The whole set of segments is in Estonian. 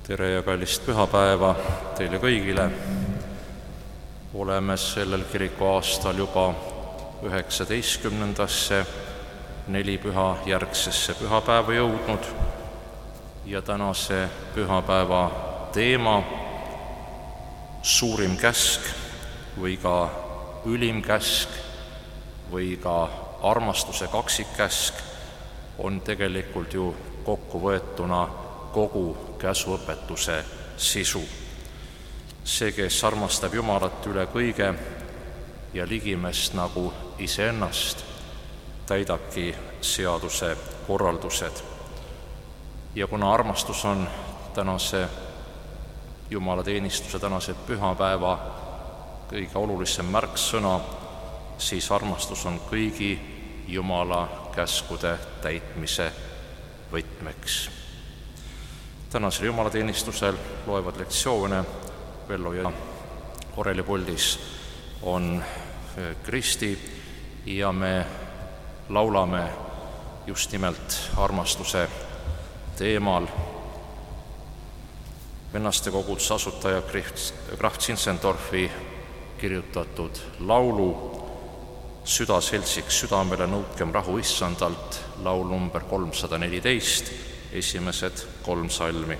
Tere ja kallist pühapäeva teile kõigile. Oleme sellel kirikuaastal juba 19. nelipüha järgsesse pühapäeva jõudnud ja tänase pühapäeva teema, suurim käsk või ka ülim käsk või ka armastuse kaksikkäsk on tegelikult ju kokkuvõetuna kogu käsuõpetuse sisu. See, kes armastab Jumalat üle kõige ja ligimest nagu iseennast, täidabki seaduse korraldused. Ja kuna armastus on tänase jumalateenistuse, tänase pühapäeva kõige olulisem märksõna, siis armastus on kõigi Jumala käskude täitmise võtmeks. Tänasel jumalateenistusel loevad lektsioone Vello ja Oreli puldis on Kristi ja me laulame just nimelt armastuse teemal. Vennastekoguduse asutaja Graf Zinzendorfi kirjutatud laulu Süda seltsiks südamele, nõudkem rahu issandalt, laul number 314, esimesed 3 salmi.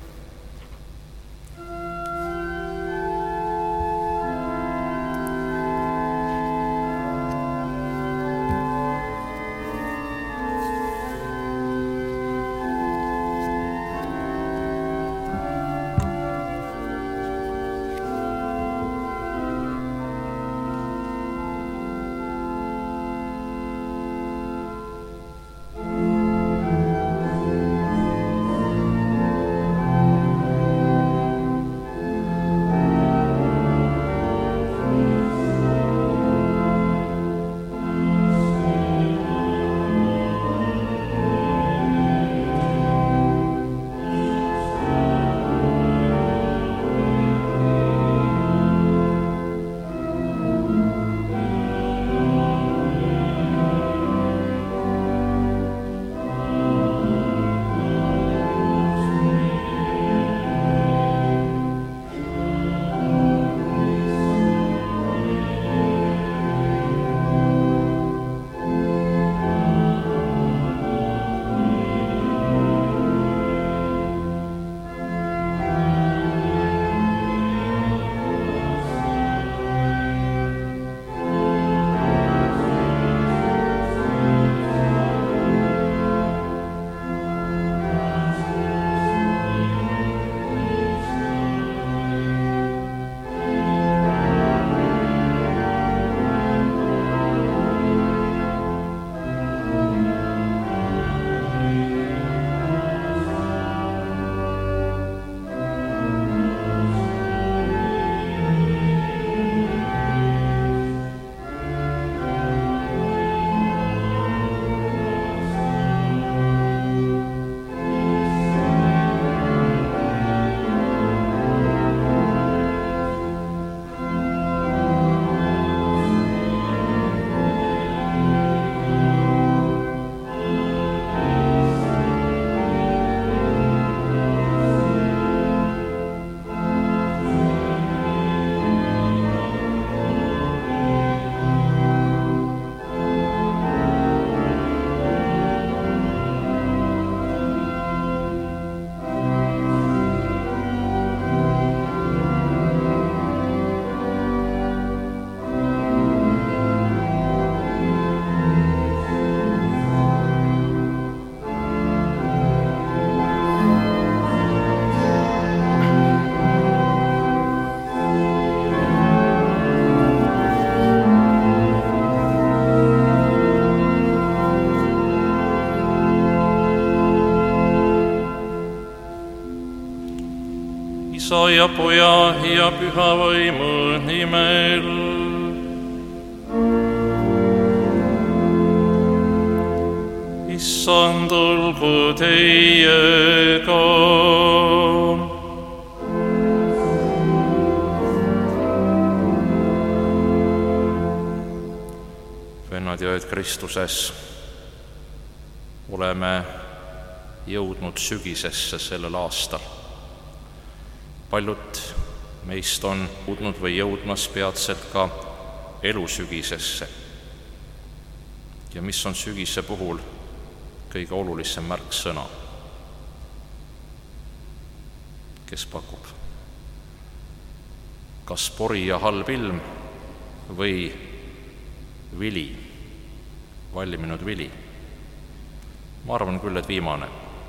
Isa ja Poja ja Püha Vaimu nimel. Issand olgu teiega. Vennad ja õed Kristuses, oleme jõudnud sügisesse sellel aastal. Paljud meist on jõudnud või jõudmas peatselt ka elusügisesse. Ja mis on sügise puhul kõige olulisem märksõna? Kes pakub? Kas pori ja halb ilm või vili, valminud vili? Ma arvan küll, et viimane.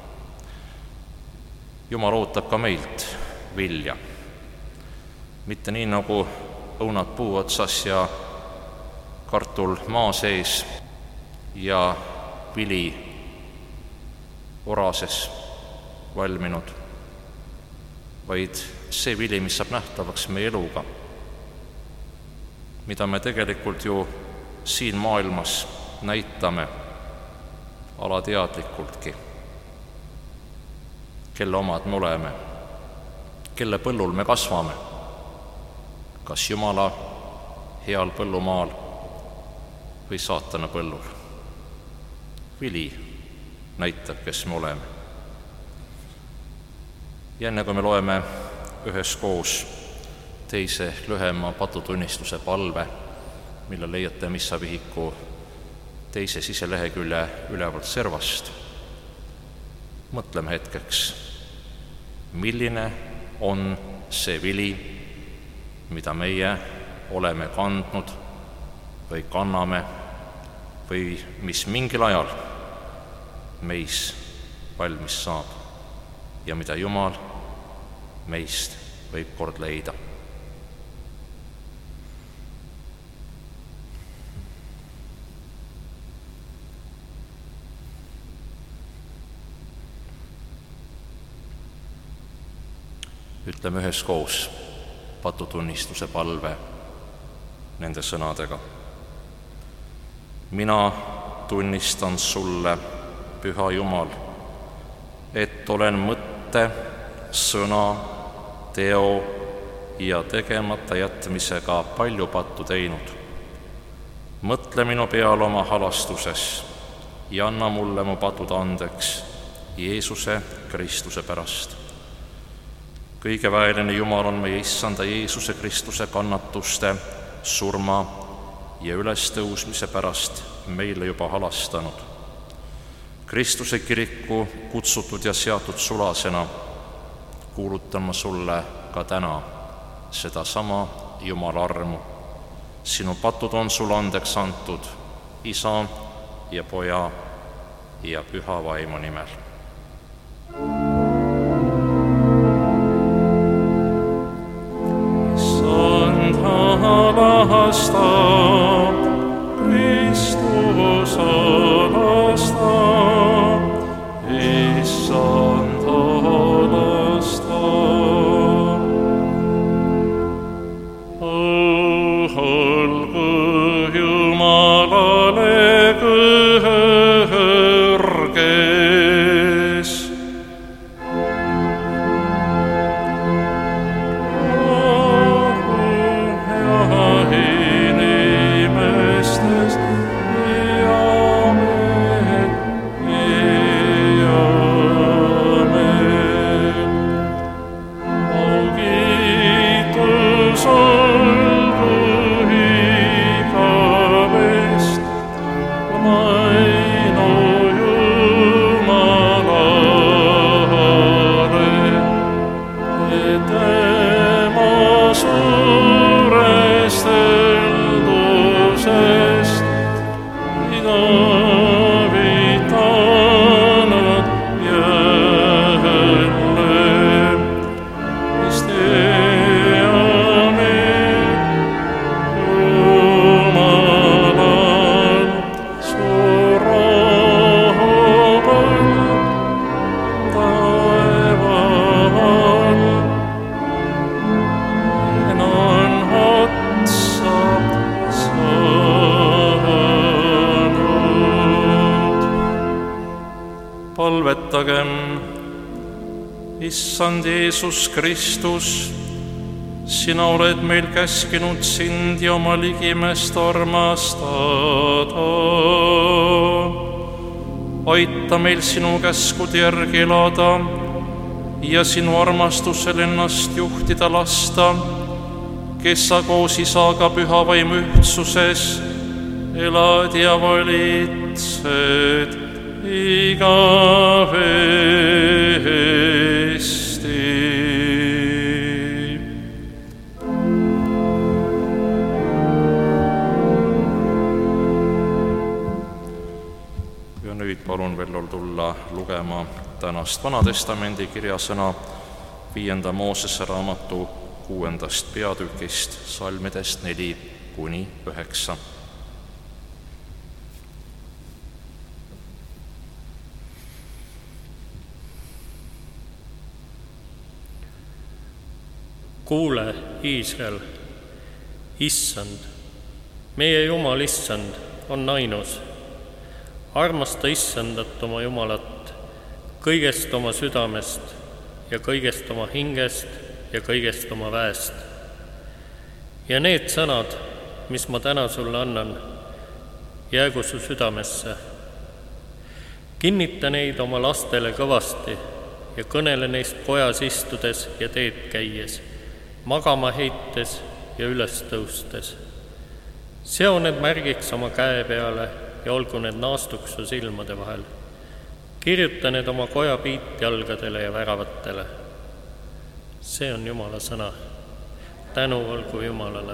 Jumal ootab ka meilt vilja. Mitte nii nagu õunad puu otsas ja kartul maa sees ja vili orases valminud, vaid see vili, mis saab nähtavaks meie eluga, mida me tegelikult ju siin maailmas näitame alateadlikultki, kelle omad me oleme, kelle põllul me kasvame, kas Jumala heal põllumaal või saatana põllul. Vili näitab, kes me oleme. Ja enne kui me loeme üheskoos teise lühema patutunnistuse palve, mille leiate missavihiku teise siselehekülje ülevalt servast, mõtleme hetkeks, milline on see vili, mida meie oleme kandnud või kanname või mis mingil ajal meis valmis saab ja mida Jumal meist võib kord leida. Ütleme üheskoos patutunnistuse palve nende sõnadega. Mina tunnistan sulle, Püha Jumal, et olen mõtte, sõna, teo ja tegemata jätmisega palju pattu teinud. Mõtle minu peale oma halastuses ja anna mulle mu patud andeks Jeesuse Kristuse pärast. Kõigeväeline Jumal on meie Issanda Jeesuse Kristuse kannatuste, surma ja ülestõusmise pärast meile juba halastanud. Kristuse kiriku kutsutud ja seatud sulasena kuulutan ma sulle ka täna sedasama Jumala armu. Sinu patud on sul andeks antud Isa ja Poja ja Püha Vaimu nimel. Alastab, Kristus alastab, Issand alastab. Olgu Jumalale kõrges. Palvetagem. Issand Jeesus Kristus, sina oled meil käskinud sind ja oma ligimest armastada. Aita meil sinu käskude järgi elada ja sinu armastusel ennast juhtida lasta, kes sa koos Isaga püha vaimu ühtsuses elad ja valitsed igavesti. Ja nüüd palun veel tulla lugema tänast Vanatestamendi kirjasõna 5. Moosese raamatu 6. peatükist, salmidest 4–9. Kuule, Iisrael, Issand, meie Jumal Issand on ainus. Armasta Issandat oma Jumalat kõigest oma südamest ja kõigest oma hingest ja kõigest oma väest. Ja need sõnad, mis ma täna sulle annan, jäägu su südamesse. Kinnita neid oma lastele kõvasti ja kõnele neist kojas istudes ja teed käies, magama heites ja üles tõustes. Seo need märgiks oma käe peale ja olgu need naastuks su silmade vahel. Kirjuta need oma koja piitjalgadele ja väravatele. See on Jumala sõna. Tänu olgu Jumalale.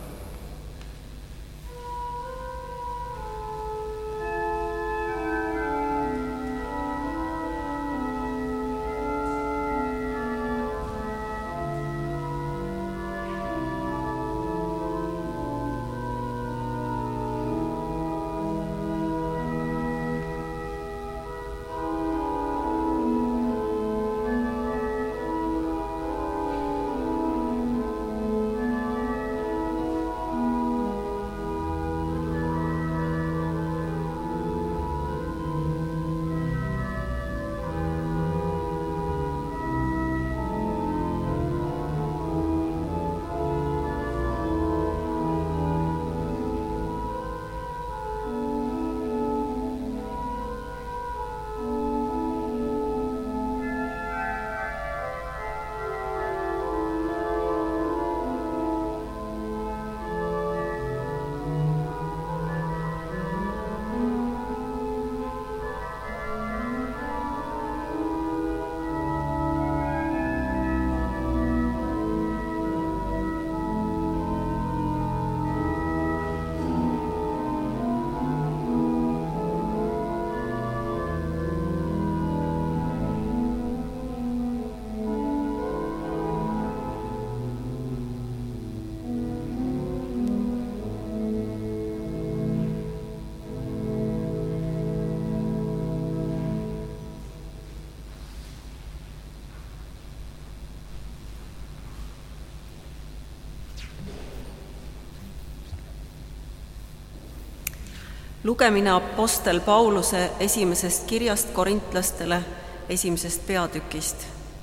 Lugemine apostel Pauluse esimesest kirjast korintlastele 1. peatükist.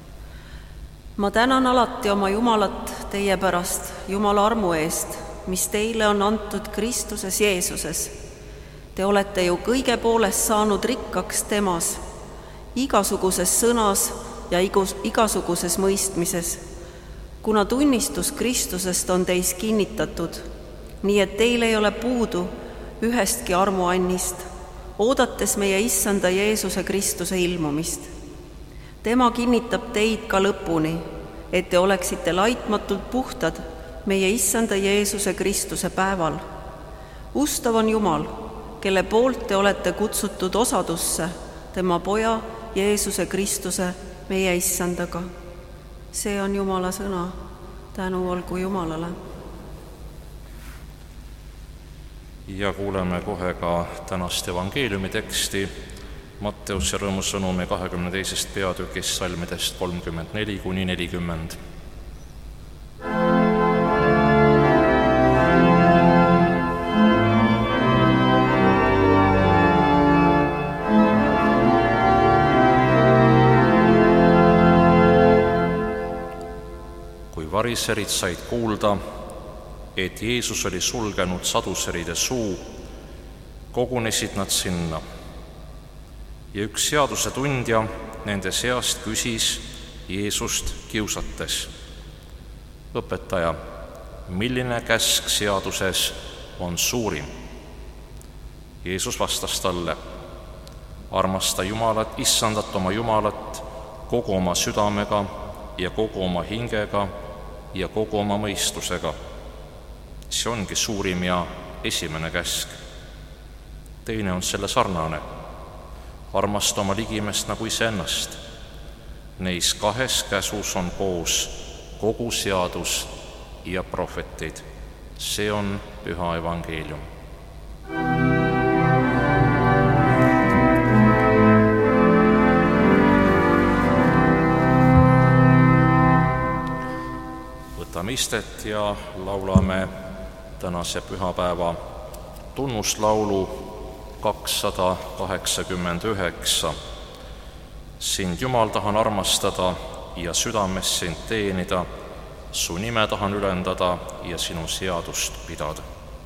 Ma tänan alati oma Jumalat teie pärast, Jumala armu eest, mis teile on antud Kristuses Jeesuses. Te olete ju kõige poolest saanud rikkaks temas, igasuguses sõnas ja igasuguses mõistmises, kuna tunnistus Kristusest on teis kinnitatud, nii et teil ei ole puudu ühestki armuannist, oodates meie Issanda Jeesuse Kristuse ilmumist. Tema kinnitab teid ka lõpuni, et te oleksite laitmatult puhtad meie Issanda Jeesuse Kristuse päeval. Ustav on Jumal, kelle poolt te olete kutsutud osadusse tema poja Jeesuse Kristuse meie Issandaga. See on Jumala sõna, tänu olgu Jumalale. Ja kuuleme kohe ka tänast evangeeliumi teksti Matteuse rõõmusõnumi 22. peatükist, salmidest 34–40. Kui variserid said kuulda, et Jeesus oli sulgenud saduseride suu, kogunesid nad sinna. Ja üks seaduse tundja nende seast küsis Jeesust kiusates: õpetaja, milline käsk seaduses on suurim? Jeesus vastas talle: armasta Jumalat, Issandat oma Jumalat kogu oma südamega ja kogu oma hingega ja kogu oma mõistusega. See ongi suurim ja esimene käsk. Teine on selle sarnane: armasta oma ligimest nagu iseennast. Neis kahes käsus on koos kogu seadus ja prohvetid. See on püha evangeelium. Võtame istet ja laulame tänase pühapäeva tunnuslaulu 289. Sind, Jumal, tahan armastada ja südames sind teenida, su nime tahan ülendada ja sinu seadust pidada.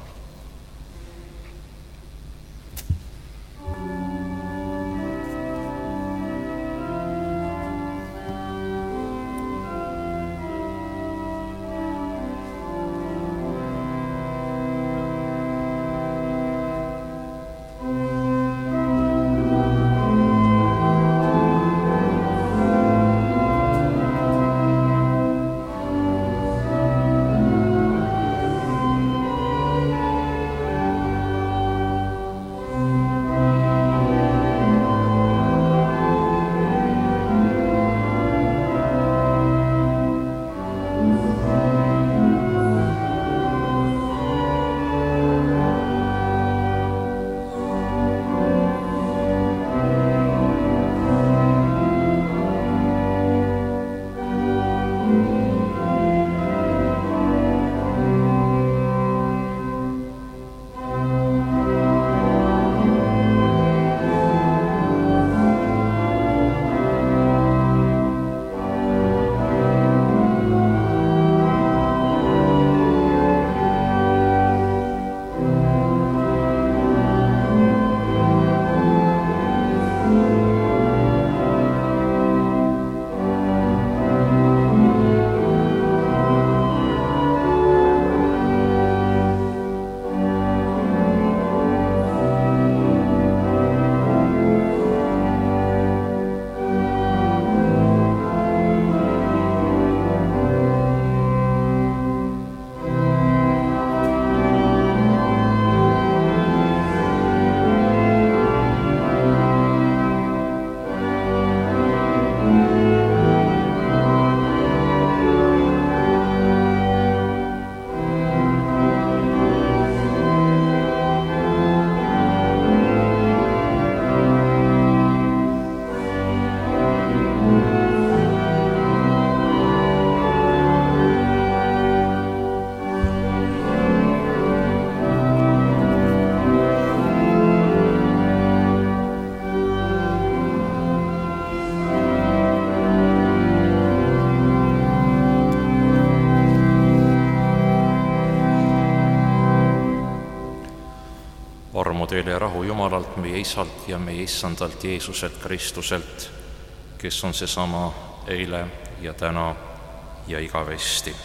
Armu teile ja rahu Jumalalt, meie Isalt ja meie Issandalt Jeesuselt Kristuselt, kes on seesama eile ja täna ja igavesti.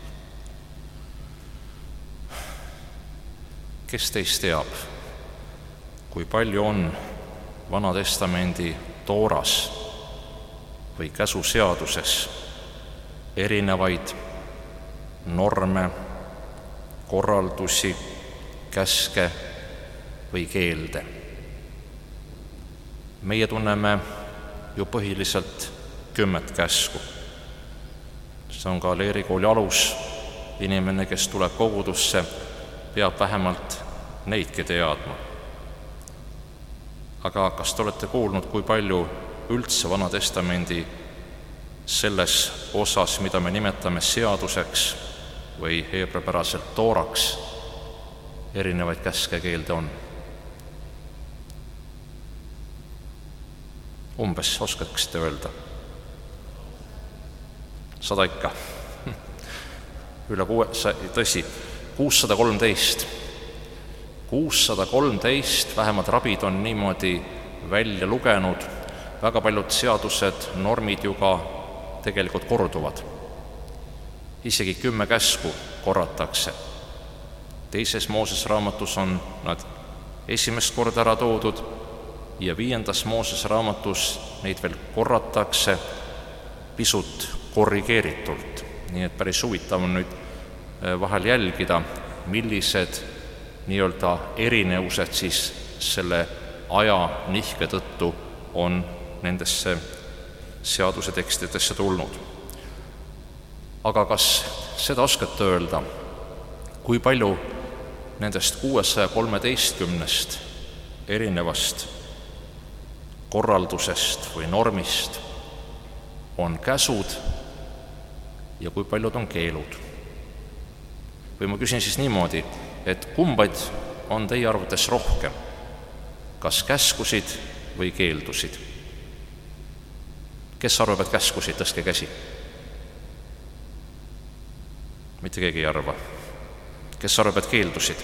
Kes teist teab, kui palju on Vana Testamendi Tooras või käsuseaduses erinevaid norme, korraldusi, käske või keelde? Meie tunneme ju põhiliselt 10 käsku. See on ka leerikooli alus. Inimene, kes tuleb kogudusse, peab vähemalt neidki teadma. Aga kas te olete kuulnud, kui palju üldse Vana Testamendi selles osas, mida me nimetame seaduseks või heebreapäraselt tooraks, erinevaid käske keelde on? Umbes oskaksite öelda? 100 ikka. Üle 613. 613, vähemalt rabid on niimoodi välja lugenud. Väga paljud seadused, normid ju ka tegelikult korduvad. Isegi 10 käsku korratakse. Teises Moosese raamatus on nad esimest korda ära toodud ja 5. Moosese raamatus neid veel korratakse pisut korrigeeritult. Nii et päris huvitav on nüüd vahel jälgida, millised nii-öelda erinevused siis selle aja nihke tõttu on nendesse seaduse tekstidesse tulnud. Aga kas seda oskate öelda, kui palju nendest 613 erinevast korraldusest või normist on käsud ja kui paljud on keelud? Või ma küsin siis niimoodi, et kumbaid on teie arvates rohkem, kas käskusid või keeldusid? Kes arvab, et käskusid, tõstke käsi. Mitte keegi ei arva. Kes arvab, et keeldusid?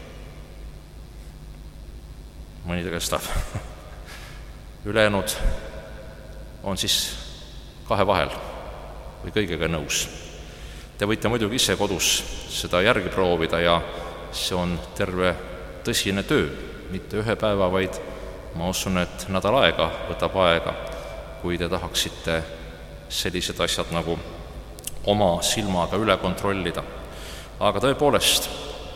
Mõni tõestab. Ülejäänud on siis kahe vahel või kõigega nõus. Te võite muidugi ise kodus seda järgi proovida ja see on terve tõsine töö, mitte ühe päeva, vaid ma usun, et nädal aega võtab aega, kui te tahaksite sellised asjad nagu oma silmaga üle kontrollida. Aga tõepoolest,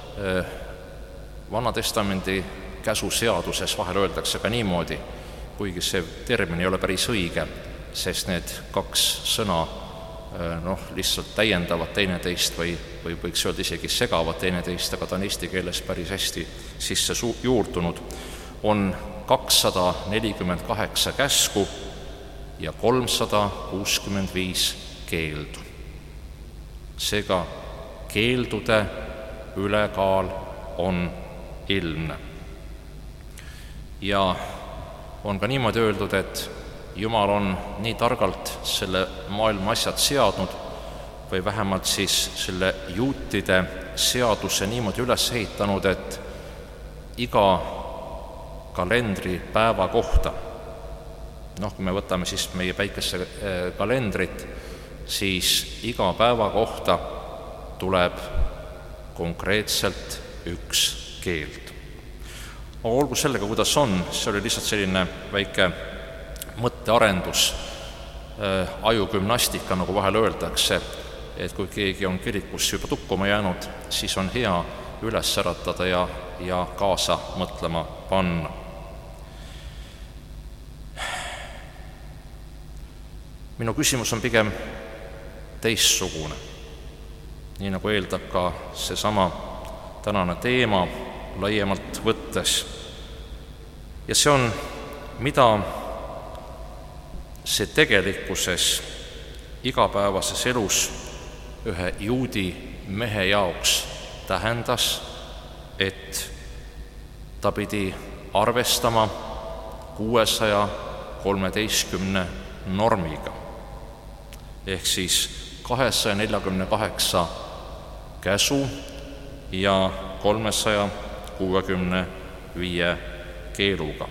Vana Testamendi käsuseaduses vahel öeldakse ka niimoodi, kuigi see termin ei ole päris õige, sest need kaks sõna lihtsalt täiendavad teineteist või võiks öelda isegi segavad teineteist, aga ta on eesti keeles päris hästi sisse juurdunud, on 248 käsku ja 365 keeldu. Seega keeldude ülekaal on ilmne. Ja on ka niimoodi öeldud, et Jumal on nii targalt selle maailma asjad seadnud või vähemalt siis selle juutide seaduse niimoodi üles ehitanud, et iga kalendripäeva kohta, kui me võtame siis meie päikese kalendrit, siis iga päeva kohta tuleb konkreetselt üks keeld. Aga olgu sellega, kuidas on, see oli lihtsalt selline väike mõttearendus, ajugümnastika, nagu vahel öeldakse, et kui keegi on kirikus juba tukkuma jäänud, siis on hea üles äratada ja kaasa mõtlema panna. Minu küsimus on pigem teistsugune, nii nagu eeldab ka seesama tänane teema laiemalt võttes. Ja see on, mida see tegelikkuses igapäevases elus ühe juudi mehe jaoks tähendas, et ta pidi arvestama 613 normiga, ehk siis 248 käsu ja 365 keeluga.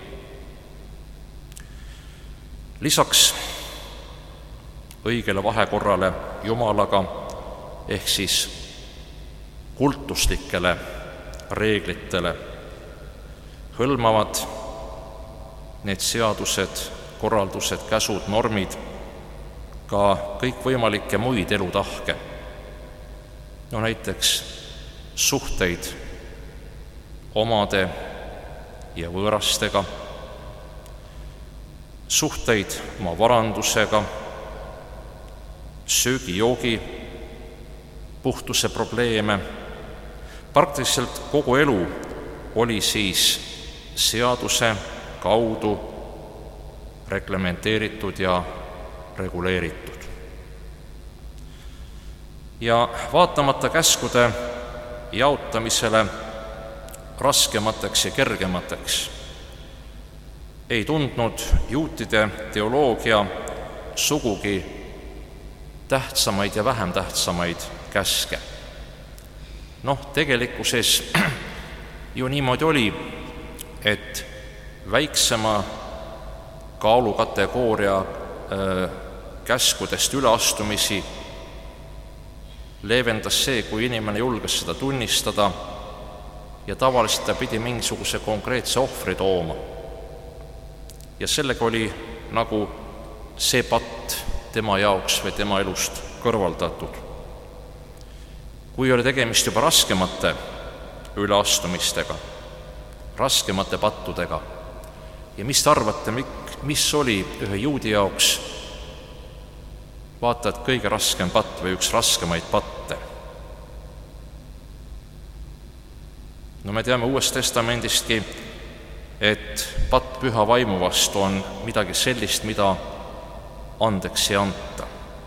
Lisaks õigele vahekorrale Jumalaga ehk siis kultuslikele reeglitele hõlmavad need seadused, korraldused, käsud, normid ka kõikvõimalikke muid elutahke. Näiteks suhteid omade ja võõrastega, suhteid oma varandusega, söögi-joogi, puhtuse probleeme. Praktiliselt kogu elu oli siis seaduse kaudu reglementeeritud ja reguleeritud. Ja vaatamata käskude jaotamisele raskemateks ja kergemateks ei tundnud juutide teoloogia sugugi tähtsamaid ja vähem tähtsamaid käske. Tegelikkuses ju niimoodi oli, et väiksema kaalukategooria käskudest üleastumisi leevendas see, kui inimene julges seda tunnistada ja tavaliselt ta pidi mingisuguse konkreetse ohvri tooma. Ja sellega oli nagu see patt tema jaoks või tema elust kõrvaldatud. Kui oli tegemist juba raskemate üleastumistega, raskemate pattudega, ja mis te arvate, mis oli ühe juudi jaoks vaata, et kõige raskem patt või üks raskemaid patte? No me teame Uuest Testamendistki, et patt püha vaimu vastu on midagi sellist, mida andeks ei anta.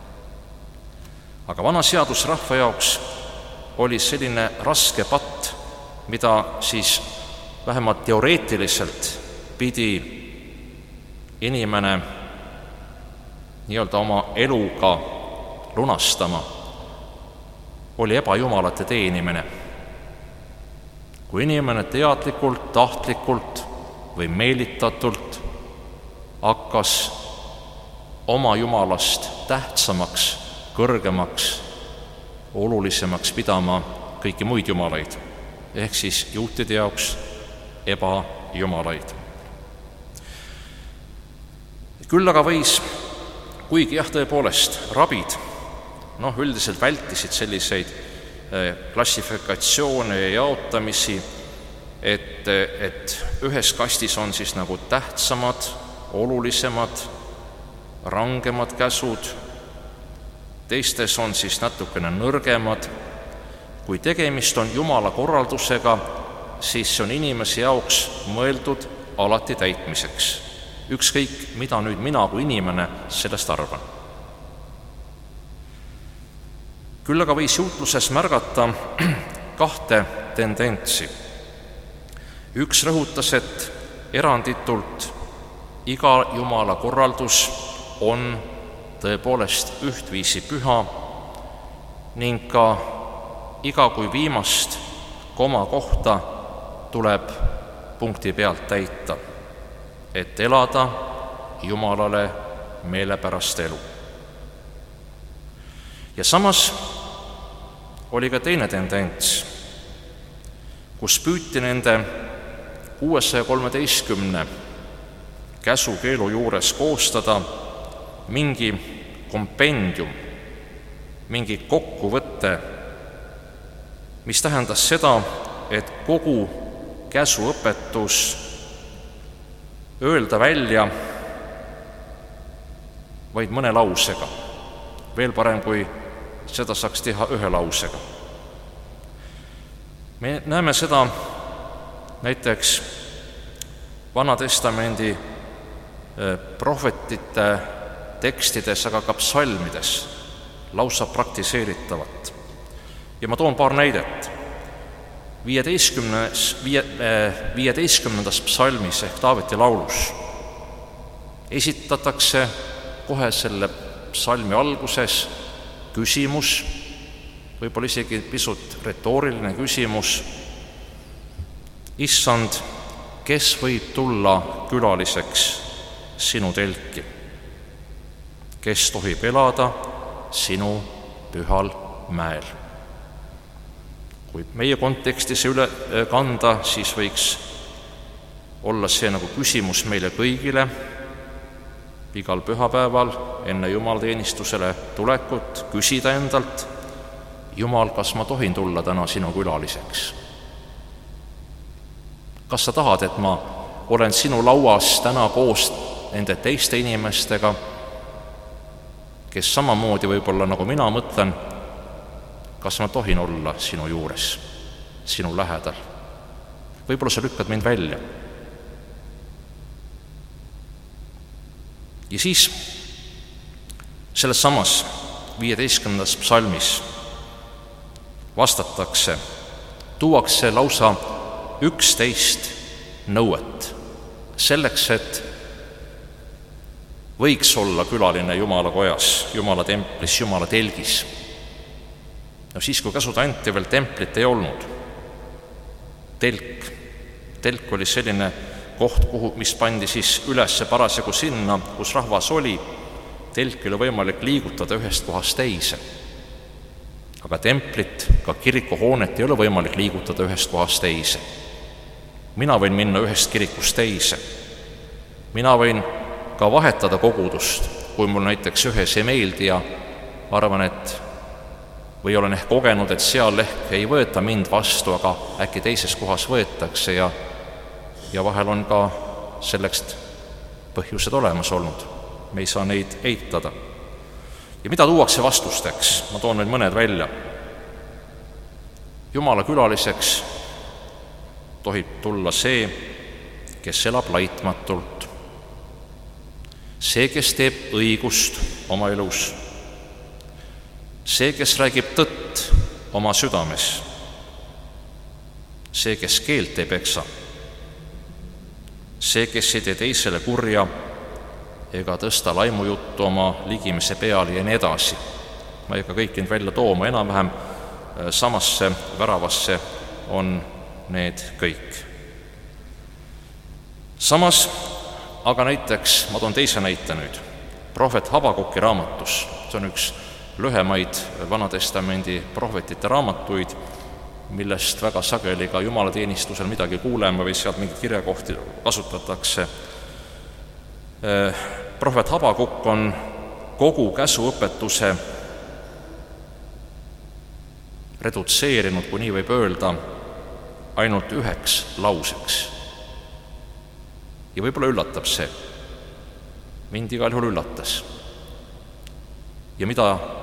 Aga vana seadus rahva jaoks oli selline raske patt, mida siis vähemalt teoreetiliselt pidi inimene nii-öelda oma eluga lunastama, oli ebajumalate teenimine. Kui inimene teadlikult, tahtlikult või meelitatult hakkas oma jumalast tähtsamaks, kõrgemaks, olulisemaks pidama kõiki muid jumalaid, ehk siis juutide jaoks ebajumalaid. Küll aga võis, kuigi tõepoolest rabid üldiselt vältisid selliseid klassifikatsioone ja jaotamisi, et ühes kastis on siis nagu tähtsamad, olulisemad, rangemad käsud, teistes on siis natukene nõrgemad. Kui tegemist on Jumala korraldusega, siis see on inimese jaoks mõeldud alati täitmiseks. Ükskõik, mida nüüd mina kui inimene sellest arvan. Küll aga võis juutluses märgata kahte tendentsi. Üks rõhutas, et eranditult iga Jumala korraldus on tõepoolest ühtviisi püha ning ka iga kui viimast koma kohta tuleb punkti pealt täita, et elada Jumalale meelepärast elu. Ja samas oli ka teine tendents, kus püüti nende 613 käsu-keelu juures koostada mingi kompendium, mingi kokkuvõte, mis tähendas seda, et kogu käsuõpetus öelda välja vaid mõne lausega. Veel parem, kui seda saaks teha ühe lausega. Me näeme seda näiteks Vana Testamendi prohvetite tekstides, aga ka psalmides lausa praktiseeritavat. Ja ma toon paar näidet. 15. psalmis ehk Taaveti laulus esitatakse kohe selle psalmi alguses küsimus, võib-olla isegi pisut retooriline küsimus. Issand, kes võib tulla külaliseks sinu telki? Kes tohib elada sinu pühal mäel? Kui meie kontekstis üle kanda, siis võiks olla see nagu küsimus meile kõigile igal pühapäeval enne jumalateenistusele tulekut, küsida endalt: Jumal, kas ma tohin tulla täna sinu külaliseks? Kas sa tahad, et ma olen sinu lauas täna koos nende teiste inimestega, kes samamoodi võib-olla nagu mina mõtlen, kas ma tohin olla sinu juures, sinu lähedal? Võib-olla sa lükkad mind välja. Ja siis selles samas 15. psalmis vastatakse, tuuakse lausa 11 nõuet selleks, et võiks olla külaline Jumala kojas, Jumala templis, Jumala telgis. Siis, kui käsud anti, veel templit ei olnud. Telk oli selline koht, mis pandi siis üles parasjagu sinna, kus rahvas oli. telki oli võimalik liigutada ühest kohast teise. Aga templit, ka kirikuhoonet ei ole võimalik liigutada ühest kohast teise. Mina võin minna ühest kirikust teise. Mina võin ka vahetada kogudust, kui mul näiteks ühes ei meeldi ja arvan, või olen ehk kogenud, et seal ehk ei võeta mind vastu, aga äkki teises kohas võetakse ja vahel on ka selleks põhjused olemas olnud. Me ei saa neid eitada. Ja mida tuuakse vastusteks? Ma toon veel mõned välja. Jumala külaliseks tohib tulla see, kes elab laitmatult, see, kes teeb õigust oma elus, see, kes räägib tõtt oma südames, see, kes keelt ei peksa, see, kes ei tee teisele kurja ega tõsta laimujuttu oma ligimise peale ja nii edasi. Ma ei hakka kõik neid välja tooma, enam-vähem samasse väravasse on need kõik. Samas, aga näiteks, ma toon teise näite nüüd, prohvet Habakuki raamatus, see on üks lühemaid Vanatestamendi prohvetite raamatuid, millest väga sageli ka jumalateenistusel midagi kuulema või sealt mingit kirjakohti kasutatakse. Prohvet Habakuk on kogu käsuõpetuse redutseerinud, kui nii võib öelda, ainult üheks lauseks. Ja võib-olla üllatab see. Mind igal juhul üllatas. Ja mida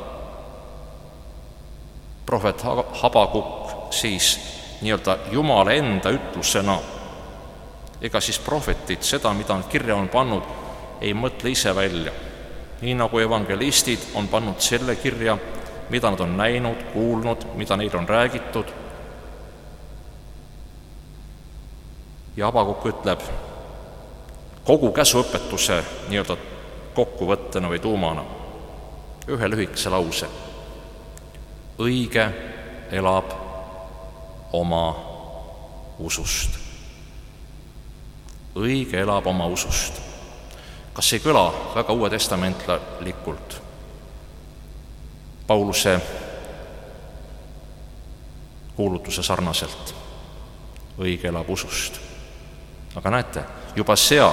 prohvet Habakuk siis nii-öelda Jumala enda ütlusena, ega siis prohvetid seda, mida nad kirja on pannud, ei mõtle ise välja. Nii nagu evangelistid on pannud selle kirja, mida nad on näinud, kuulnud, mida neil on räägitud. Ja Habakuk ütleb kogu käsuõpetuse nii-öelda kokkuvõttena või tuumana ühe lühikese lause. Õige elab oma usust. Õige elab oma usust. Kas ei kõla väga Uue testamentlikult Pauluse kuulutuse sarnaselt? Õige elab usust. Aga näete, juba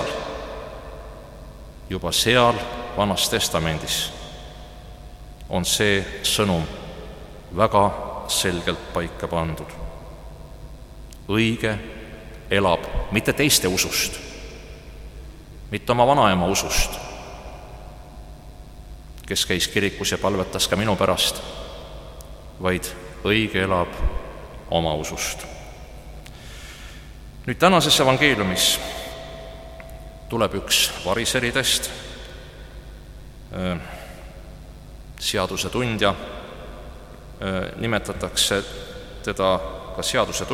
seal Vanas testamendis on see sõnum väga selgelt paika pandud. Õige elab mitte teiste usust, mitte oma vanaema usust, kes käis kirikus ja palvetas ka minu pärast, vaid õige elab oma usust. Nüüd tänases evangeeliumis tuleb üks variseridest, seaduse tundja, nimetatakse teda ka seaduse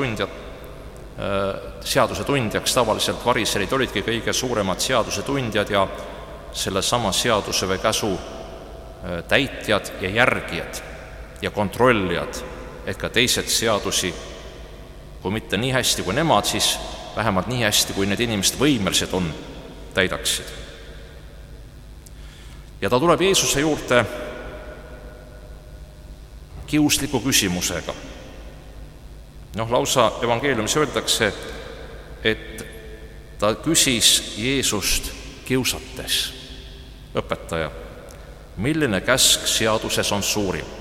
tundjaks, tavaliselt variserid olidki kõige suuremad seaduse tundjad ja selle sama seaduse või käsu täitjad ja järgijad ja kontrollijad, et ka teised seadusi, kui mitte nii hästi kui nemad, siis vähemalt nii hästi, kui need inimesed võimelised on, täidaksid. Ja ta tuleb Jeesuse juurde kiusliku küsimusega. Lausa evangeeliumis öeldakse, et ta küsis Jeesust kiusates: õpetaja, milline käsk seaduses on suurim?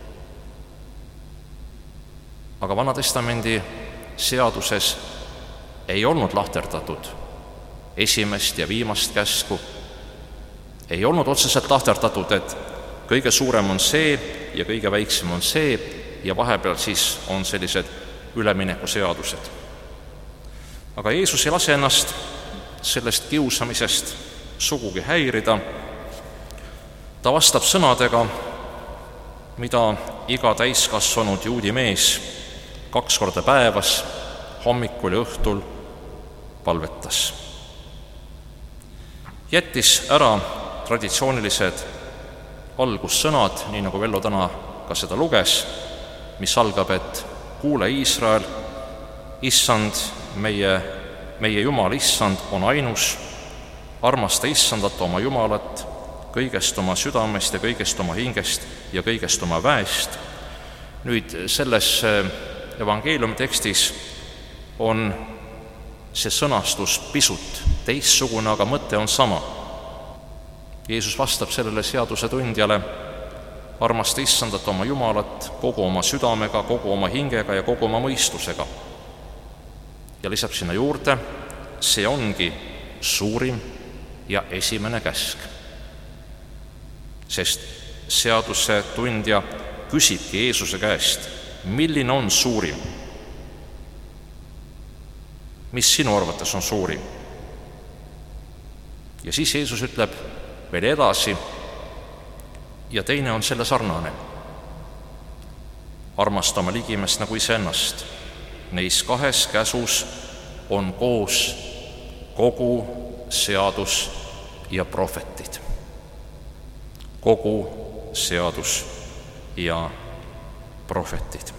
Aga Vanatestamendi seaduses ei olnud lahterdatud esimest ja viimast käsku, ei olnud otseselt lahterdatud, et kõige suurem on see ja kõige väiksem on see ja vahepeal siis on sellised üleminekuseadused. Aga Jeesus ei lase ennast sellest kiusamisest sugugi häirida. Ta vastab sõnadega, mida iga täiskasvanud juudi mees 2 korda päevas, hommikul ja õhtul palvetas. Jättis ära traditsioonilised algussõnad, nii nagu Vello täna ka seda luges, mis algab, et kuule Iisrael, issand, meie Jumal issand on ainus, armasta issandat oma Jumalat kõigest oma südamest ja kõigest oma hingest ja kõigest oma väest. Nüüd selles evangeeliumi tekstis on see sõnastus pisut teistsugune, aga mõte on sama. Jeesus vastab sellele seaduse tundjale: armasta Issandat oma Jumalat kogu oma südamega, kogu oma hingega ja kogu oma mõistusega. Ja lisab sinna juurde: see ongi suurim ja esimene käsk. Sest seaduse tundja küsibki Jeesuse käest: milline on suurim? Mis sinu arvates on suurim? Ja siis Jeesus ütleb veel edasi, ja teine on selle sarnane: armasta oma ligimest nagu iseennast. Neis kahes käsus on koos kogu seadus ja prohvetid. Kogu seadus ja prohvetid.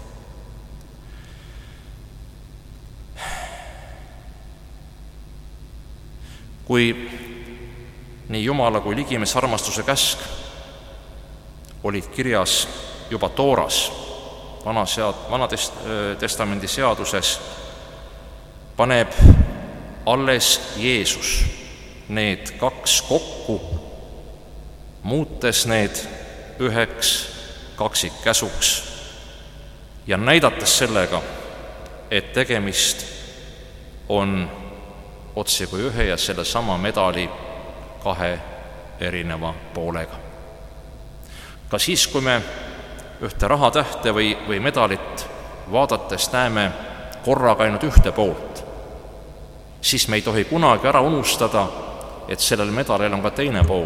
Kui nii Jumala kui ligimese armastuse käsk olid kirjas juba Tooras, Vana testamendi seaduses, paneb alles Jeesus need kaks kokku, muutes need üheks kaksikkäsuks ja näidates sellega, et tegemist on otse kui ühe ja selle sama medali kahe erineva poolega. Ka siis, kui me ühte rahatähte või medalit vaadates näeme korraga ainult ühte poolt, siis me ei tohi kunagi ära unustada, et sellel medalil on ka teine pool.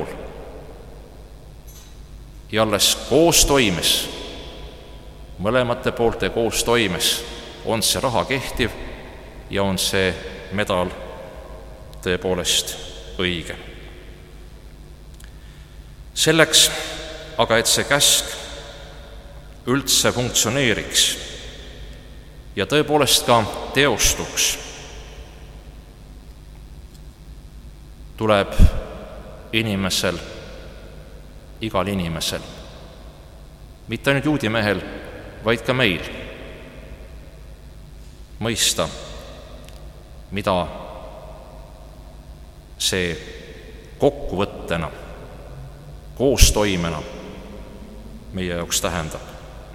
Ja alles koostoimes, mõlemate poolte koostoimes on see raha kehtiv ja on see medal tõepoolest õige. Selleks aga, et see käsk üldse funktsioneeriks ja tõepoolest ka teostuks, tuleb inimesel, igal inimesel, mitte ainult juudi mehel, vaid ka meil, mõista, mida see kokkuvõttena, koostoimena meie jaoks tähendab.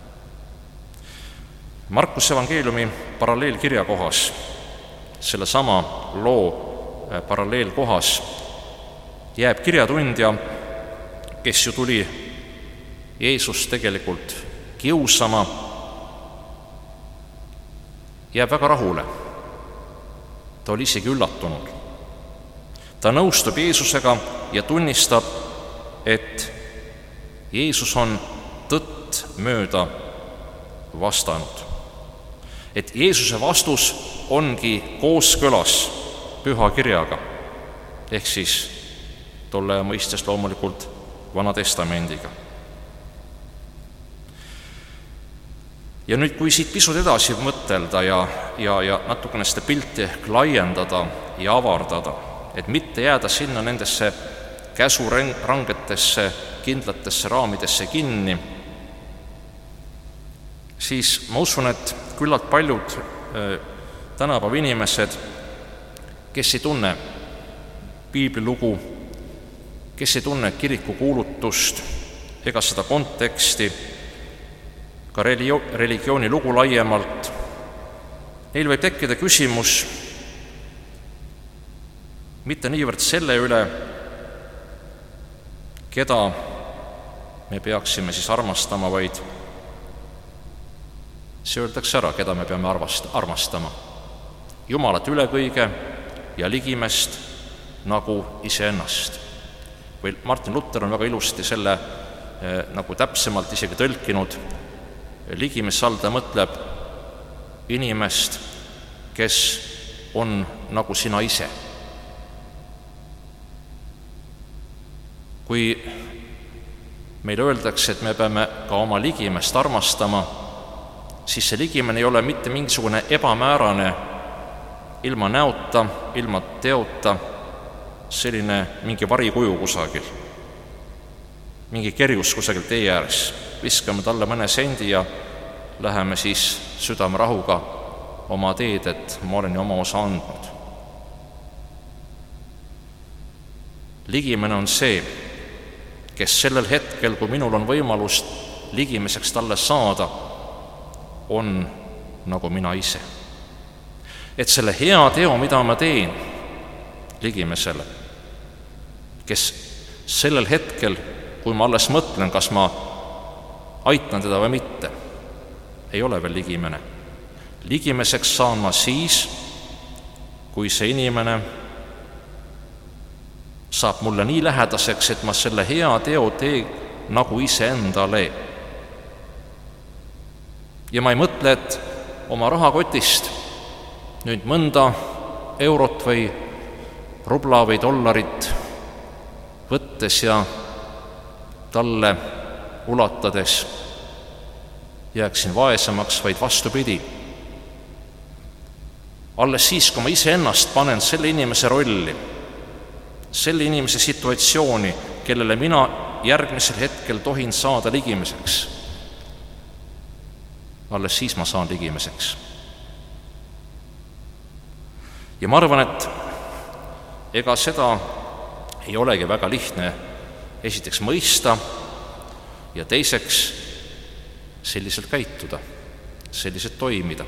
Markuse evangeeliumi paralleelkirja kohas, selle sama loo paralleelkohas, jääb kirjatundja, kes ju tuli Jeesust tegelikult kiusama, jääb väga rahule. Ta oli isegi üllatunud. Ta nõustub Jeesusega ja tunnistab, et Jeesus on tõtt mööda vastanud. Et Jeesuse vastus ongi kooskõlas püha kirjaga, ehk siis tolle mõistes loomulikult Vana Testamendiga. Ja nüüd, kui siit pisut edasi mõtelda ja natukene seda pilti ehk laiendada ja avardada, et mitte jääda sinna nendesse käsurangetesse, kindlatesse raamidesse kinni, siis ma usun, et küllalt paljud tänapäeva inimesed, kes ei tunne piiblilugu, kes ei tunne kiriku kuulutust ega seda konteksti, ka religiooni lugu laiemalt, neil võib tekkida küsimus mitte niivõrd selle üle, keda me peaksime siis armastama, vaid see öeldakse ära, keda me peame armastama. Jumalat üle kõige ja ligimest nagu iseennast. Või Martin Luther on väga ilusti selle nagu täpsemalt isegi tõlkinud. Ligimesse all ta mõtleb inimest, kes on nagu sina ise. Kui meile öeldakse, et me peame ka oma ligimest armastama, siis see ligimene ei ole mitte mingisugune ebamäärane, ilma näota, ilma teota, selline mingi varikuju kusagil, mingi kerjus kusagil tee ääres, viskame talle mõne sendi ja läheme siis südamerahuga oma teed, et ma olen ju oma osa andnud. Ligimene on see, kes sellel hetkel, kui minul on võimalus ligimiseks talle saada, on nagu mina ise. Et selle hea teo, mida ma teen ligimesele, kes sellel hetkel, kui ma alles mõtlen, kas ma aitan teda või mitte, ei ole veel ligimene. Ligimeseks saan ma siis, kui see inimene saab mulle nii lähedaseks, et ma selle hea teo teen nagu iseendale. Ja ma ei mõtle, et oma rahakotist nüüd mõnda eurot või rubla või dollarit võttes ja talle ulatades jääksin vaesemaks, vaid vastupidi. Alles siis, kui ma iseennast panen selle inimese rolli, selle inimese situatsiooni, kellele mina järgmisel hetkel tohin saada ligimeseks, alles siis ma saan ligimeseks. Ja ma arvan, et ega seda ei olegi väga lihtne esiteks mõista ja teiseks selliselt käituda, selliselt toimida.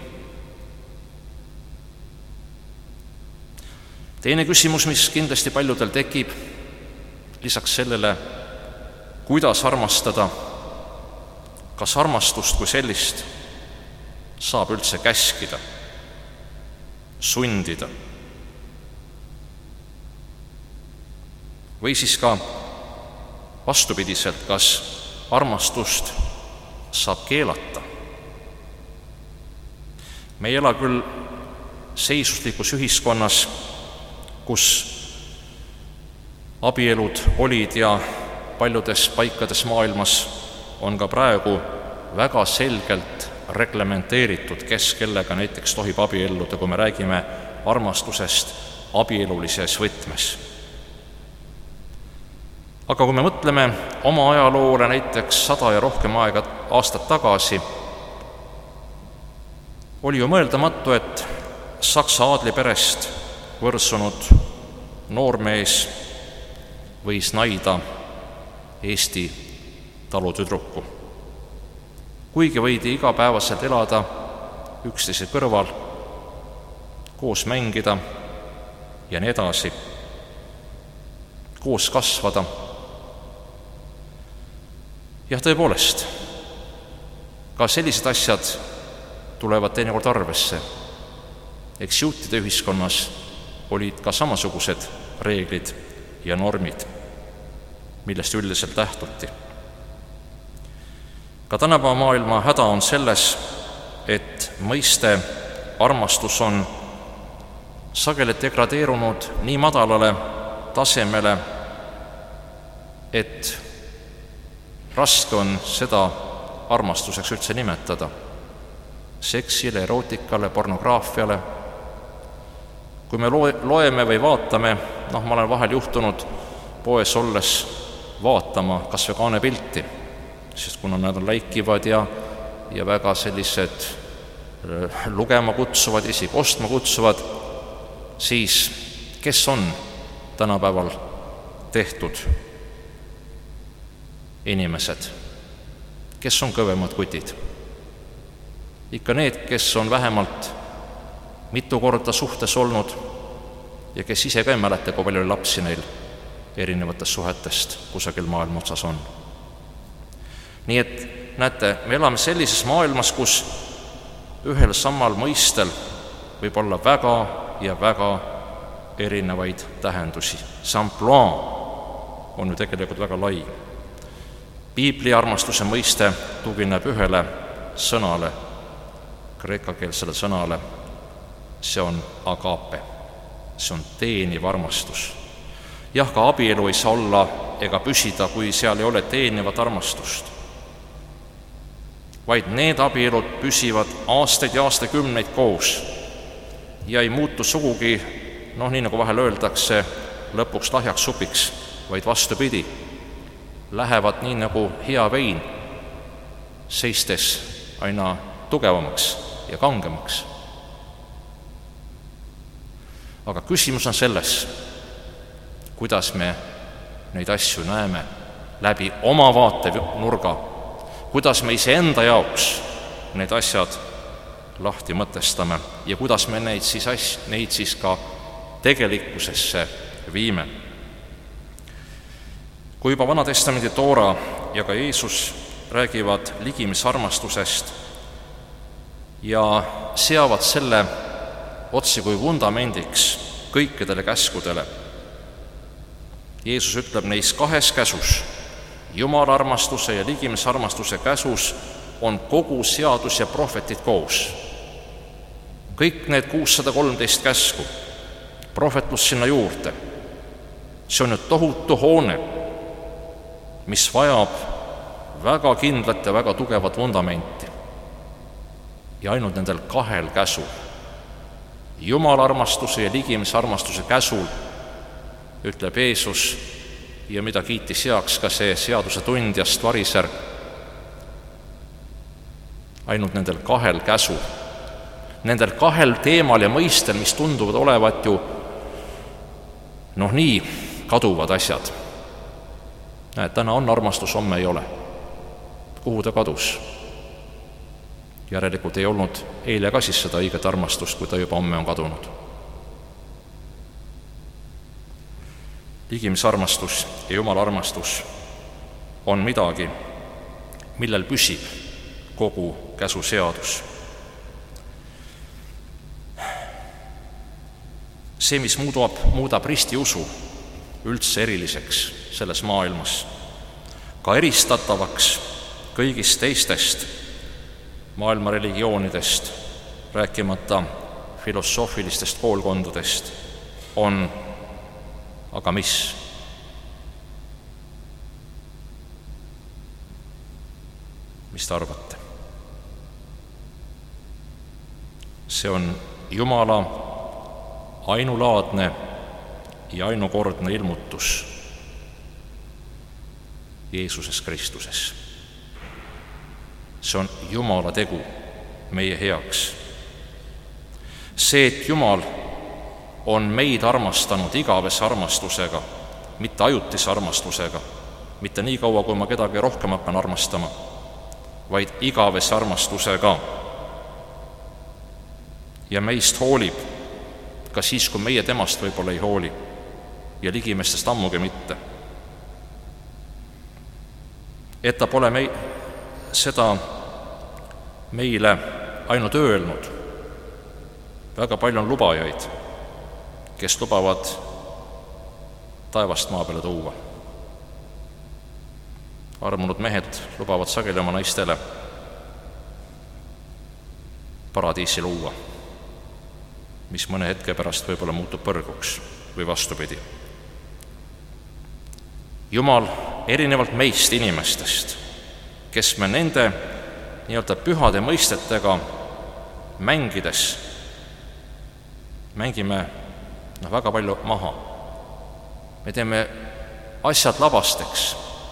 Teine küsimus, mis kindlasti paljudel tekib, lisaks sellele, kuidas armastada, kas armastust kui sellist saab üldse käskida, sundida või siis ka vastupidiselt, kas armastust saab keelata. Me ei ela küll seisuslikus ühiskonnas, kus abielud olid ja paljudes paikades maailmas on ka praegu väga selgelt reglementeeritud, kes kellega näiteks tohib abielluda, kui me räägime armastusest abielulises võtmes. Aga kui me mõtleme oma ajaloole näiteks 100 ja rohkem aastat tagasi, oli ju mõeldamatu, et Saksa aadliperest võrsunud noormees võis naida Eesti talutüdruku. Kuigi võidi igapäevaselt elada üksteise kõrval, koos mängida ja nii edasi, koos kasvada. Jah, tõepoolest, ka sellised asjad tulevad teinekord arvesse. Eks juutide ühiskonnas olid ka samasugused reeglid ja normid, millest üldiselt lähtuti. Ka tänapäeva maailma häda on selles, et mõiste armastus on sageli degradeerunud nii madalale tasemele, et raske on seda armastuseks üldse nimetada. Seksile, erootikale, pornograafiale. Kui me loeme või vaatame, ma olen vahel juhtunud poes olles vaatama kas või kaanepilti, sest kuna nad on läikivad ja väga sellised lugema kutsuvad, isegi ostma kutsuvad, siis kes on tänapäeval tehtud inimesed, kes on kõvemad kutid? Ikka need, kes on vähemalt mitu korda suhtes olnud ja kes ise ka ei mäleta, kui palju lapsi neil erinevatest suhetest kusagil maailma otsas on. Nii et näete, me elame sellises maailmas, kus ühel samal mõistel võib olla väga ja väga erinevaid tähendusi. See ampluaa on ju tegelikult väga lai. Piibli armastuse mõiste tugineb ühele sõnale, kreekakeelsele sõnale, see on agape, see on teeniv armastus. Jah, ka abielu ei saa olla ega püsida, kui seal ei ole teenivat armastust, vaid need abielud püsivad aastaid ja aastakümneid koos ja ei muutu sugugi, nii nagu vahel öeldakse, lõpuks lahjaks supiks, vaid vastupidi, lähevad nii nagu hea vein, seistes aina tugevamaks ja kangemaks. Aga küsimus on selles, kuidas me neid asju näeme läbi oma vaatenurga, kuidas me iseenda jaoks need asjad lahti mõtestame ja kuidas me neid siis ka tegelikkusesse viime. Kui juba Vana-testamendi Toora ja ka Jeesus räägivad ligimisarmastusest ja seavad selle otsi kui vundamendiks kõikidele käskudele. Jeesus ütleb neis 2 käsus, Jumala armastuse ja ligimisarmastuse käsus on kogu seadus ja prohvetid koos. Kõik need 613 käsku, prohvetlus sinna juurde, see on ju tohutu hoone, mis vajab väga kindlat ja väga tugevat vundamenti. Ja ainult nendel 2 käsul, Jumala armastuse ja ligimisarmastuse käsul, ütleb Jeesus, ja mida kiitis heaks ka see seaduse tundjast variser, ainult nendel 2 käsul, nendel 2 teemal ja mõistel, mis tunduvad olevat ju nii kaduvad asjad. Näed, täna on armastus, homme ei ole. Kuhu ta kadus? Järelikult ei olnud eile ka siis seda õiget armastust, kui ta juba homme on kadunud. Ligimisarmastus ja Jumala armastus on midagi, millel püsib kogu käsuseadus. See, mis muudab ristiusu üldse eriliseks selles maailmas, ka eristatavaks kõigist teistest maailma religioonidest, rääkimata filosoofilistest koolkondadest, on aga mis? Mis te arvate? See on Jumala ainulaadne ja ainukordne ilmutus Jeesuses Kristuses. See on Jumala tegu meie heaks. See, et Jumal on meid armastanud igavese armastusega, mitte ajutise armastusega, mitte nii kaua, kui ma kedagi rohkem hakkan armastama, vaid igavese armastusega. Ja meist hoolib ka siis, kui meie temast võib-olla ei hooli ja ligimestest ammugi mitte. Et ta pole seda meile ainult öelnud. Väga palju on lubajaid, kes lubavad taevast maa peale tuua. Armunud mehed lubavad sageli oma naistele paradiisi luua, mis mõne hetke pärast võib-olla muutub põrguks või vastupidi. Jumal erinevalt meist inimestest, kes me nende nii-öelda pühade mõistetega mängides mängime väga palju maha. Me teeme asjad labasteks